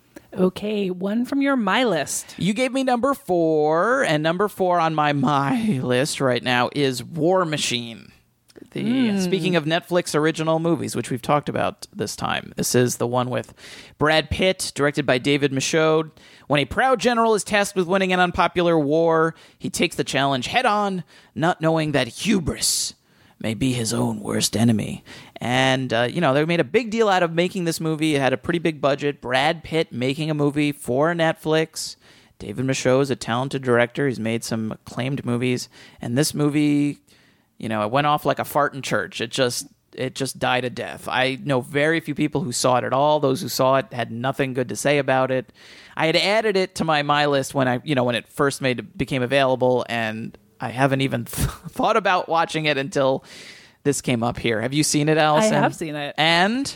Okay, one from your My List. You gave me number four, and number four on my My List right now is War Machine. The, Mm. Speaking of Netflix original movies, which we've talked about this time, this is the one with Brad Pitt, directed by David Michôd. When a proud general is tasked with winning an unpopular war, he takes the challenge head on, not knowing that hubris may be his own worst enemy. And, uh, you know, they made a big deal out of making this movie. It had a pretty big budget. Brad Pitt making a movie for Netflix. David Michôd is a talented director. He's made some acclaimed movies. And this movie, you know, it went off like a fart in church. It just it just died a death. I know very few people who saw it at all. Those who saw it had nothing good to say about it. I had added it to my My List when I, you know, when it first made became available, and I haven't even th- thought about watching it until this came up here. Have you seen it, Allison? I have seen it. And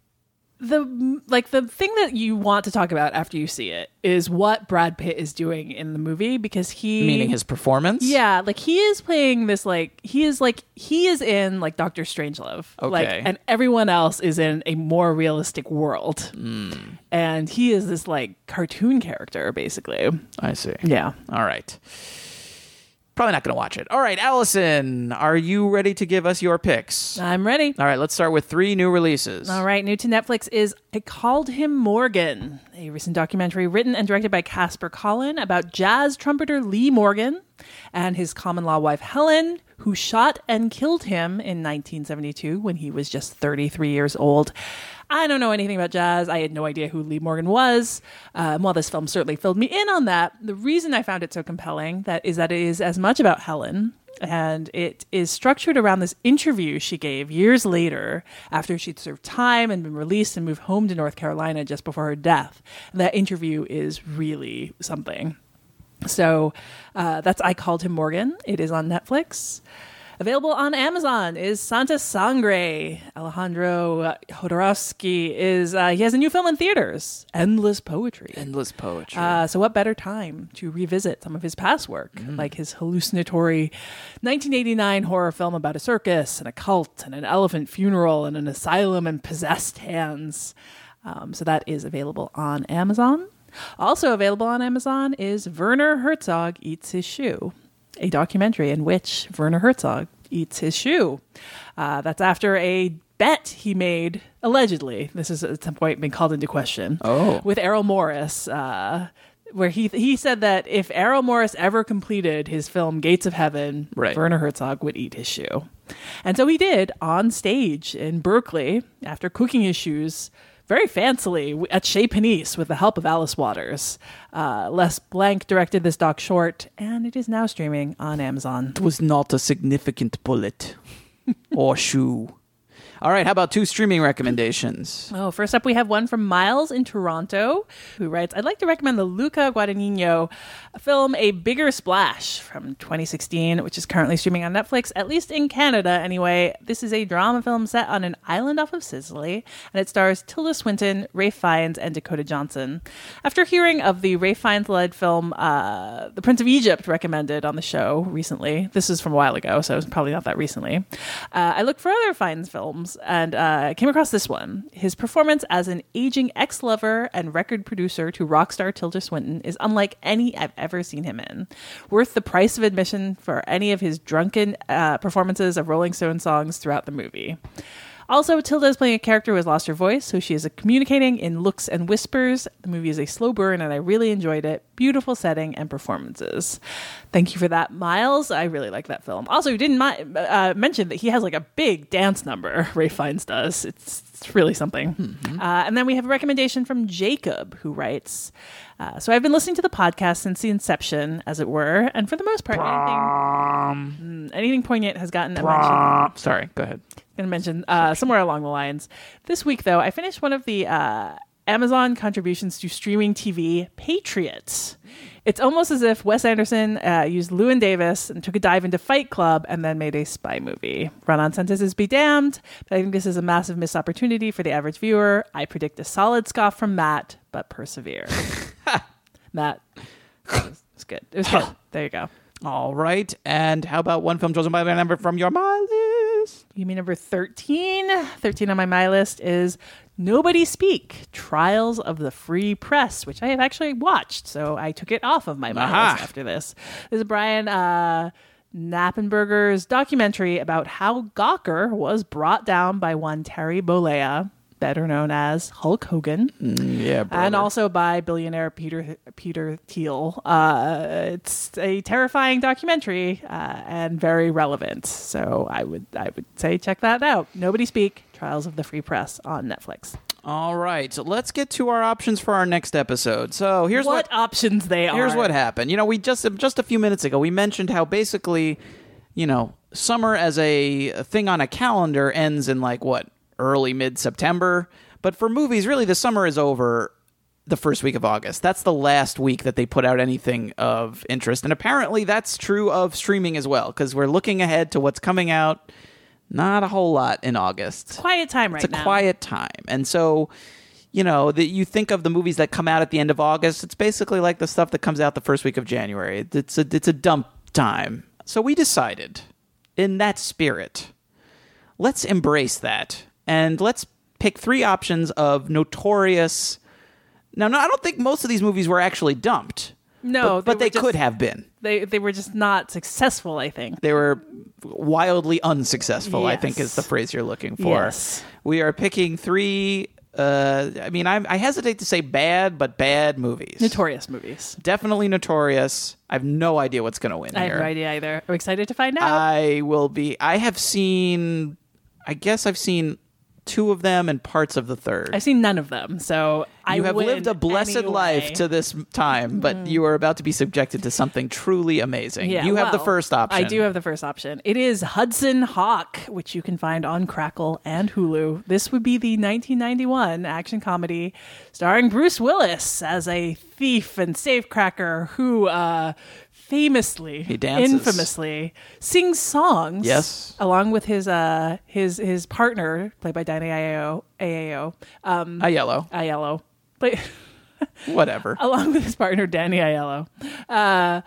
The like the thing that you want to talk about after you see it is what Brad Pitt is doing in the movie, because he meaning his performance? Yeah, like he is playing this like he is like he is in like Doctor Strangelove. Okay. Like, and everyone else is in a more realistic world. Mm. And he is this like cartoon character, basically. I see. Yeah. All right. Probably not going to watch it. All right, Allison, are you ready to give us your picks? I'm ready. All right, let's start with three new releases. All right, new to Netflix is I Called Him Morgan, a recent documentary written and directed by Casper Collin about jazz trumpeter Lee Morgan and his common-law wife Helen, who shot and killed him in nineteen seventy-two when he was just thirty-three years old. I don't know anything about jazz. I had no idea who Lee Morgan was. Um, while this film certainly filled me in on that, the reason I found it so compelling that is that it is as much about Helen, and it is structured around this interview she gave years later after she'd served time and been released and moved home to North Carolina just before her death. And that interview is really something. So uh, that's I Called Him Morgan. It is on Netflix. Available on Amazon is Santa Sangre. Alejandro Jodorowsky is, uh, he has a new film in theaters, Endless Poetry. Endless Poetry. Uh, so what better time to revisit some of his past work, Mm. like his hallucinatory nineteen eighty-nine horror film about a circus and a cult and an elephant funeral and an asylum and possessed hands. Um, so that is available on Amazon. Also available on Amazon is Werner Herzog Eats His Shoe, a documentary in which Werner Herzog eats his shoe. Uh, that's after a bet he made, allegedly, this has at some point been called into question, Oh. with Errol Morris. Uh, where he he said that if Errol Morris ever completed his film Gates of Heaven, Right. Werner Herzog would eat his shoe. And so he did on stage in Berkeley after cooking his shoes very fancily at Chez Panisse with the help of Alice Waters. Uh, Les Blank directed this doc short, and it is now streaming on Amazon. It was not a significant bullet or shoe. All right, how about two streaming recommendations? Oh, first up, we have one from Miles in Toronto, who writes, I'd like to recommend the Luca Guadagnino film A Bigger Splash from twenty sixteen, which is currently streaming on Netflix, at least in Canada anyway. This is a drama film set on an island off of Sicily, and it stars Tilda Swinton, Ralph Fiennes, and Dakota Johnson. After hearing of the Ralph Fiennes-led film uh, The Prince of Egypt recommended on the show recently, this is from a while ago, so it's probably not that recently, uh, I looked for other Fiennes films, and uh, came across this one. His performance as an aging ex-lover and record producer to rock star Tilda Swinton is unlike any I've ever seen him in. Worth the price of admission for any of his drunken uh, performances of Rolling Stones songs throughout the movie. Also, Tilda is playing a character who has lost her voice, so she is communicating in looks and whispers. The movie is a slow burn, and I really enjoyed it. Beautiful setting and performances. Thank you for that, Miles. I really like that film. Also, you didn't mi- uh, mention that he has like a big dance number, Ralph Fiennes does. It's, it's really something. Mm-hmm. Uh, and then we have a recommendation from Jacob, who writes, uh, so I've been listening to the podcast since the inception, as it were, and for the most part, anything, mm, anything poignant has gotten a mention. Sorry, go ahead. Going to mention uh, somewhere along the lines. This week, though, I finished one of the uh, Amazon contributions to streaming T V, Patriots. It's almost as if Wes Anderson uh, used Llewyn Davis and took a dive into Fight Club and then made a spy movie. Run-on sentences be damned, but I think this is a massive missed opportunity for the average viewer. I predict a solid scoff from Matt, but persevere. Matt, it was, it was good. It was good. There you go. All right, and how about one film chosen by my number from your my list? You mean number thirteen? thirteen on my my list is Nobody Speak, Trials of the Free Press, which I have actually watched, so I took it off of my my Aha. list after this. This is Brian uh, Knappenberger's documentary about how Gawker was brought down by one Terry Bollea, better known as Hulk Hogan, Mm, yeah, brother. and also by billionaire Peter Peter Thiel. Uh, it's a terrifying documentary uh, and very relevant. So I would I would say check that out. Nobody Speak, Trials of the Free Press on Netflix. All right, so let's get to our options for our next episode. So here's what, what, options they are. here's what happened. You know, we just just a few minutes ago we mentioned how basically, you know, summer as a, a thing on a calendar ends in like what? Early mid-September, but for movies, really, the summer is over the first week of August. That's the last week that they put out anything of interest, and apparently that's true of streaming as well, because we're looking ahead to what's coming out. Not a whole lot in August. Quiet time right it's a now. quiet time, and so you know that you think of the movies that come out at the end of August. It's basically like the stuff that comes out the first week of January. It's a it's a dump time. So we decided, in that spirit, let's embrace that. And let's pick three options of notorious... Now, no, I don't think most of these movies were actually dumped. No, but, but they they, were just- could have been. They they were just not successful, I think. They were wildly unsuccessful, I think Yes. is the phrase you're looking for. Yes. We are picking three... Uh, I mean, I, I hesitate to say bad, but bad movies. Notorious movies. Definitely notorious. I have no idea what's going to win I here. have no idea either. I'm excited to find out. I will be... I have seen... I guess I've seen... two of them and parts of the third. I've seen none of them, so I You have win lived a blessed anyway. life to this time, but you are about to be subjected to something truly amazing. Yeah, you have the well, first option. I do have the first option. It is Hudson Hawk, which you can find on Crackle and Hulu. This would be the nineteen ninety-one action comedy starring Bruce Willis as a thief and safecracker who uh, famously, He dances. infamously sings songs. Yes. along with his uh, his his partner, played by Danny Aiello. Aiello. Um, Aiello. Aiello. Play- Whatever. along with his partner Danny Aiello. Uh,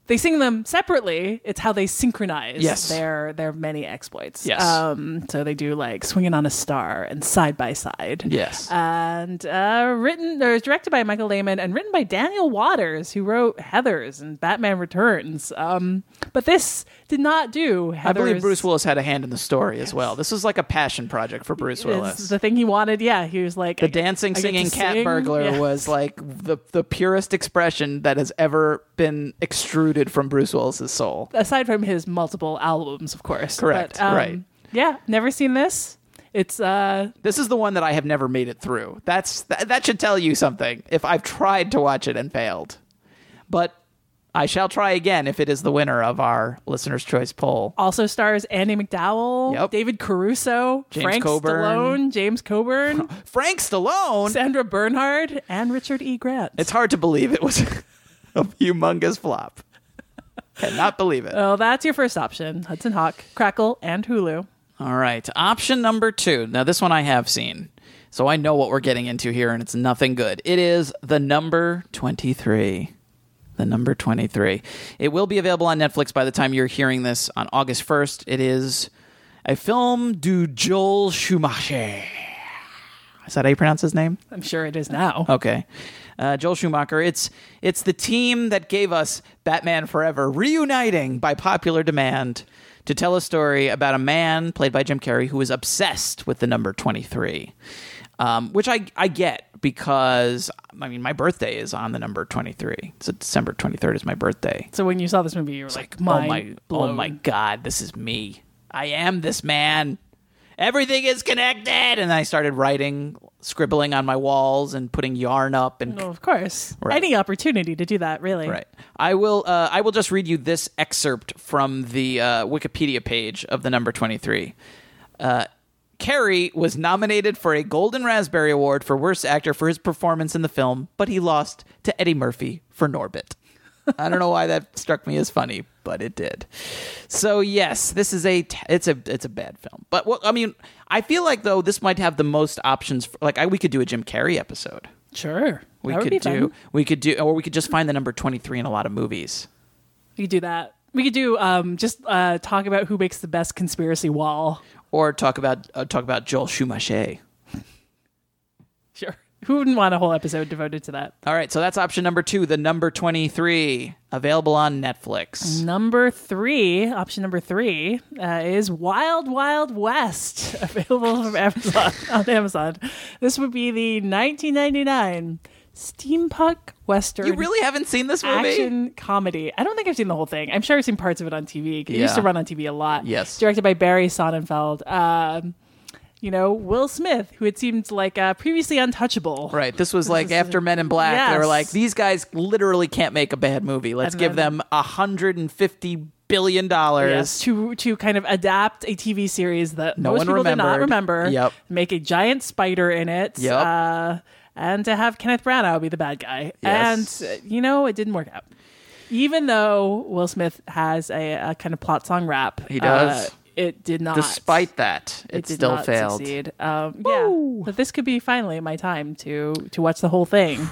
they sing them separately. It's how they synchronize Yes. their their many exploits. Yes. Um, so they do like Swinging on a Star and Side by Side. Yes. And uh, written or directed by Michael Lehman and written by Daniel Waters, who wrote Heathers and Batman Returns. Um, but this did not do Heathers. I believe Bruce Willis had a hand in the story as well. This was like a passion project for Bruce It's Willis. the thing he wanted. Yeah, he was like The dancing, I get singing to cat sing. burglar Yeah. was like the the purest expression that has ever been extruded from Bruce Willis's soul. Aside from his multiple albums, of course. Correct, But, um, right. Yeah, never seen this. It's uh This is the one that I have never made it through. That's th- that should tell you something. If I've tried to watch it and failed, but I shall try again if it is the winner of our listener's choice poll. also stars Andy McDowell, Yep. David Caruso, James Frank Coburn. Stallone, James Coburn, Frank Stallone. Sandra Bernhard, and Richard E. Grant. It's hard to believe it was a humongous flop. Cannot believe it. Oh, that's your first option. Hudson Hawk, Crackle, and Hulu. All right. Option number two. Now, this one I have seen, so I know what we're getting into here, and it's nothing good. It is The Number twenty-three. The Number twenty-three. It will be available on Netflix by the time you're hearing this on August first. It is a film du Joel Schumacher. Is that how you pronounce his name? I'm sure it is now. Okay. Uh, Joel Schumacher. It's it's the team that gave us Batman Forever reuniting by popular demand to tell a story about a man played by Jim Carrey who is obsessed with the number twenty-three, um, which I, I get because, I mean, my birthday is on the number twenty-three. So December twenty-third is my birthday. So when you saw this movie, you were like, Oh mind my, oh blown. my God, this is me. I am this man. Everything is connected. And I started writing, scribbling on my walls and putting yarn up and Well, of course. Right. Any opportunity to do that, really. Right. I will. Uh, I will just read you this excerpt from the uh, Wikipedia page of the number twenty-three. Uh, Carrey was nominated for a Golden Raspberry Award for Worst Actor for his performance in the film, but he lost to Eddie Murphy for Norbit. I don't know why that struck me as funny, but it did. So yes, this is a t- it's a it's a bad film. But what I mean, I feel like though this might have the most options. For, like I, we could do a Jim Carrey episode. Sure. We that would could be do fun. we could do or we could just find the number twenty-three in a lot of movies. We could do that. We could do um, just uh, talk about who makes the best conspiracy wall. Or talk about uh, talk about Joel Schumacher. Sure. Who wouldn't want a whole episode devoted to that? All right, so that's option number two, the number twenty-three, available on Netflix. Number three, option number three, uh, is Wild Wild West, available from Amazon on Amazon. This would be the nineteen ninety-nine steampunk western. You really haven't seen this movie? Action comedy. I don't think I've seen the whole thing. I'm sure I've seen parts of it on T V. It used to Yeah. run on T V a lot. Yes. Directed by Barry Sonnenfeld. Um, you know, Will Smith, who had seemed like uh, previously untouchable. Right, this was like is- after Men in Black. They were Yes. like, these guys literally can't make a bad movie. Let's And give then- them one hundred fifty billion dollars. Yes, to to kind of adapt a T V series that No most one people did not remembered. remember. Yep. Make a giant spider in it. Yep. Uh, and to have Kenneth Branagh be the bad guy. Yes. And, uh, you know, it didn't work out. Even though Will Smith has a, a kind of plot song rap. He does. Uh, it did not. Despite that, it, did still not failed. Succeed. Um, yeah. But this could be finally my time to, to watch the whole thing.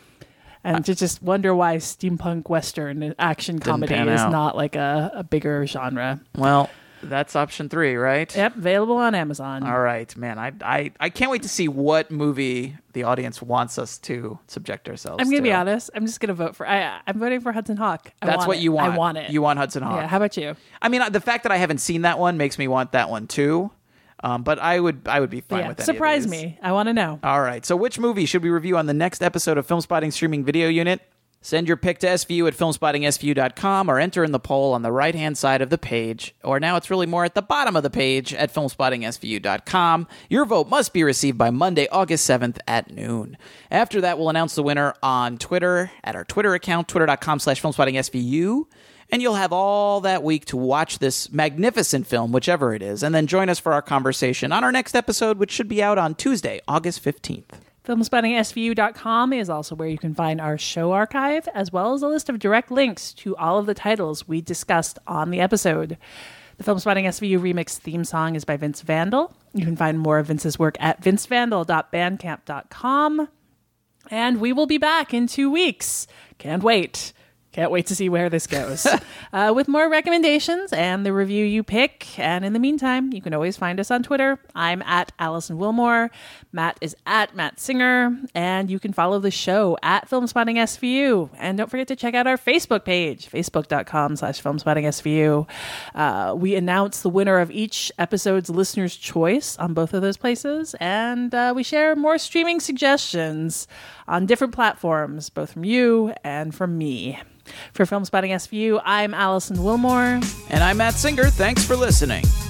And to just wonder why steampunk western action comedy pan is out. not like a, a bigger genre. Well, that's option three, right? Yep, available on Amazon. All right, man. I, I, I can't wait to see what movie the audience wants us to subject ourselves I'm gonna to. be honest. I'm just gonna vote for. I, I'm voting for Hudson Hawk. I That's want what it. you want. I want it. You want Hudson Hawk. Yeah. How about you? I mean, the fact that I haven't seen that one makes me want that one too. Um, but I would I would be fine Yeah. with any Surprise of these. me. I want to know. All right. So which movie should we review on the next episode of Film Spotting Streaming Video Unit? Send your pick to S V U at film spotting S V U dot com or enter in the poll on the right-hand side of the page. Or now it's really more at the bottom of the page at film spotting S V U dot com. Your vote must be received by Monday, August seventh at noon. After that, we'll announce the winner on Twitter at our Twitter account, twitter dot com slash film spotting S V U. And you'll have all that week to watch this magnificent film, whichever it is, and then join us for our conversation on our next episode, which should be out on Tuesday, August fifteenth. film spotting S V U dot com is also where you can find our show archive, as well as a list of direct links to all of the titles we discussed on the episode. The Film Spotting S V U remix theme song is by Vince Vandal. You can find more of Vince's work at vince vandal dot bandcamp dot com. And we will be back in two weeks. Can't wait. Can't wait to see where this goes. uh, with more recommendations and the review you pick. And in the meantime, you can always find us on Twitter. I'm at Allison Wilmore. Matt is at Matt Singer. And you can follow the show at Filmspotting S V U. And don't forget to check out our Facebook page, facebook.com slash Filmspotting S V U. Uh, we announce the winner of each episode's listener's choice on both of those places. And uh, we share more streaming suggestions on different platforms, both from you and from me. For Filmspotting S V U, I'm Allison Wilmore. And I'm Matt Singer. Thanks for listening.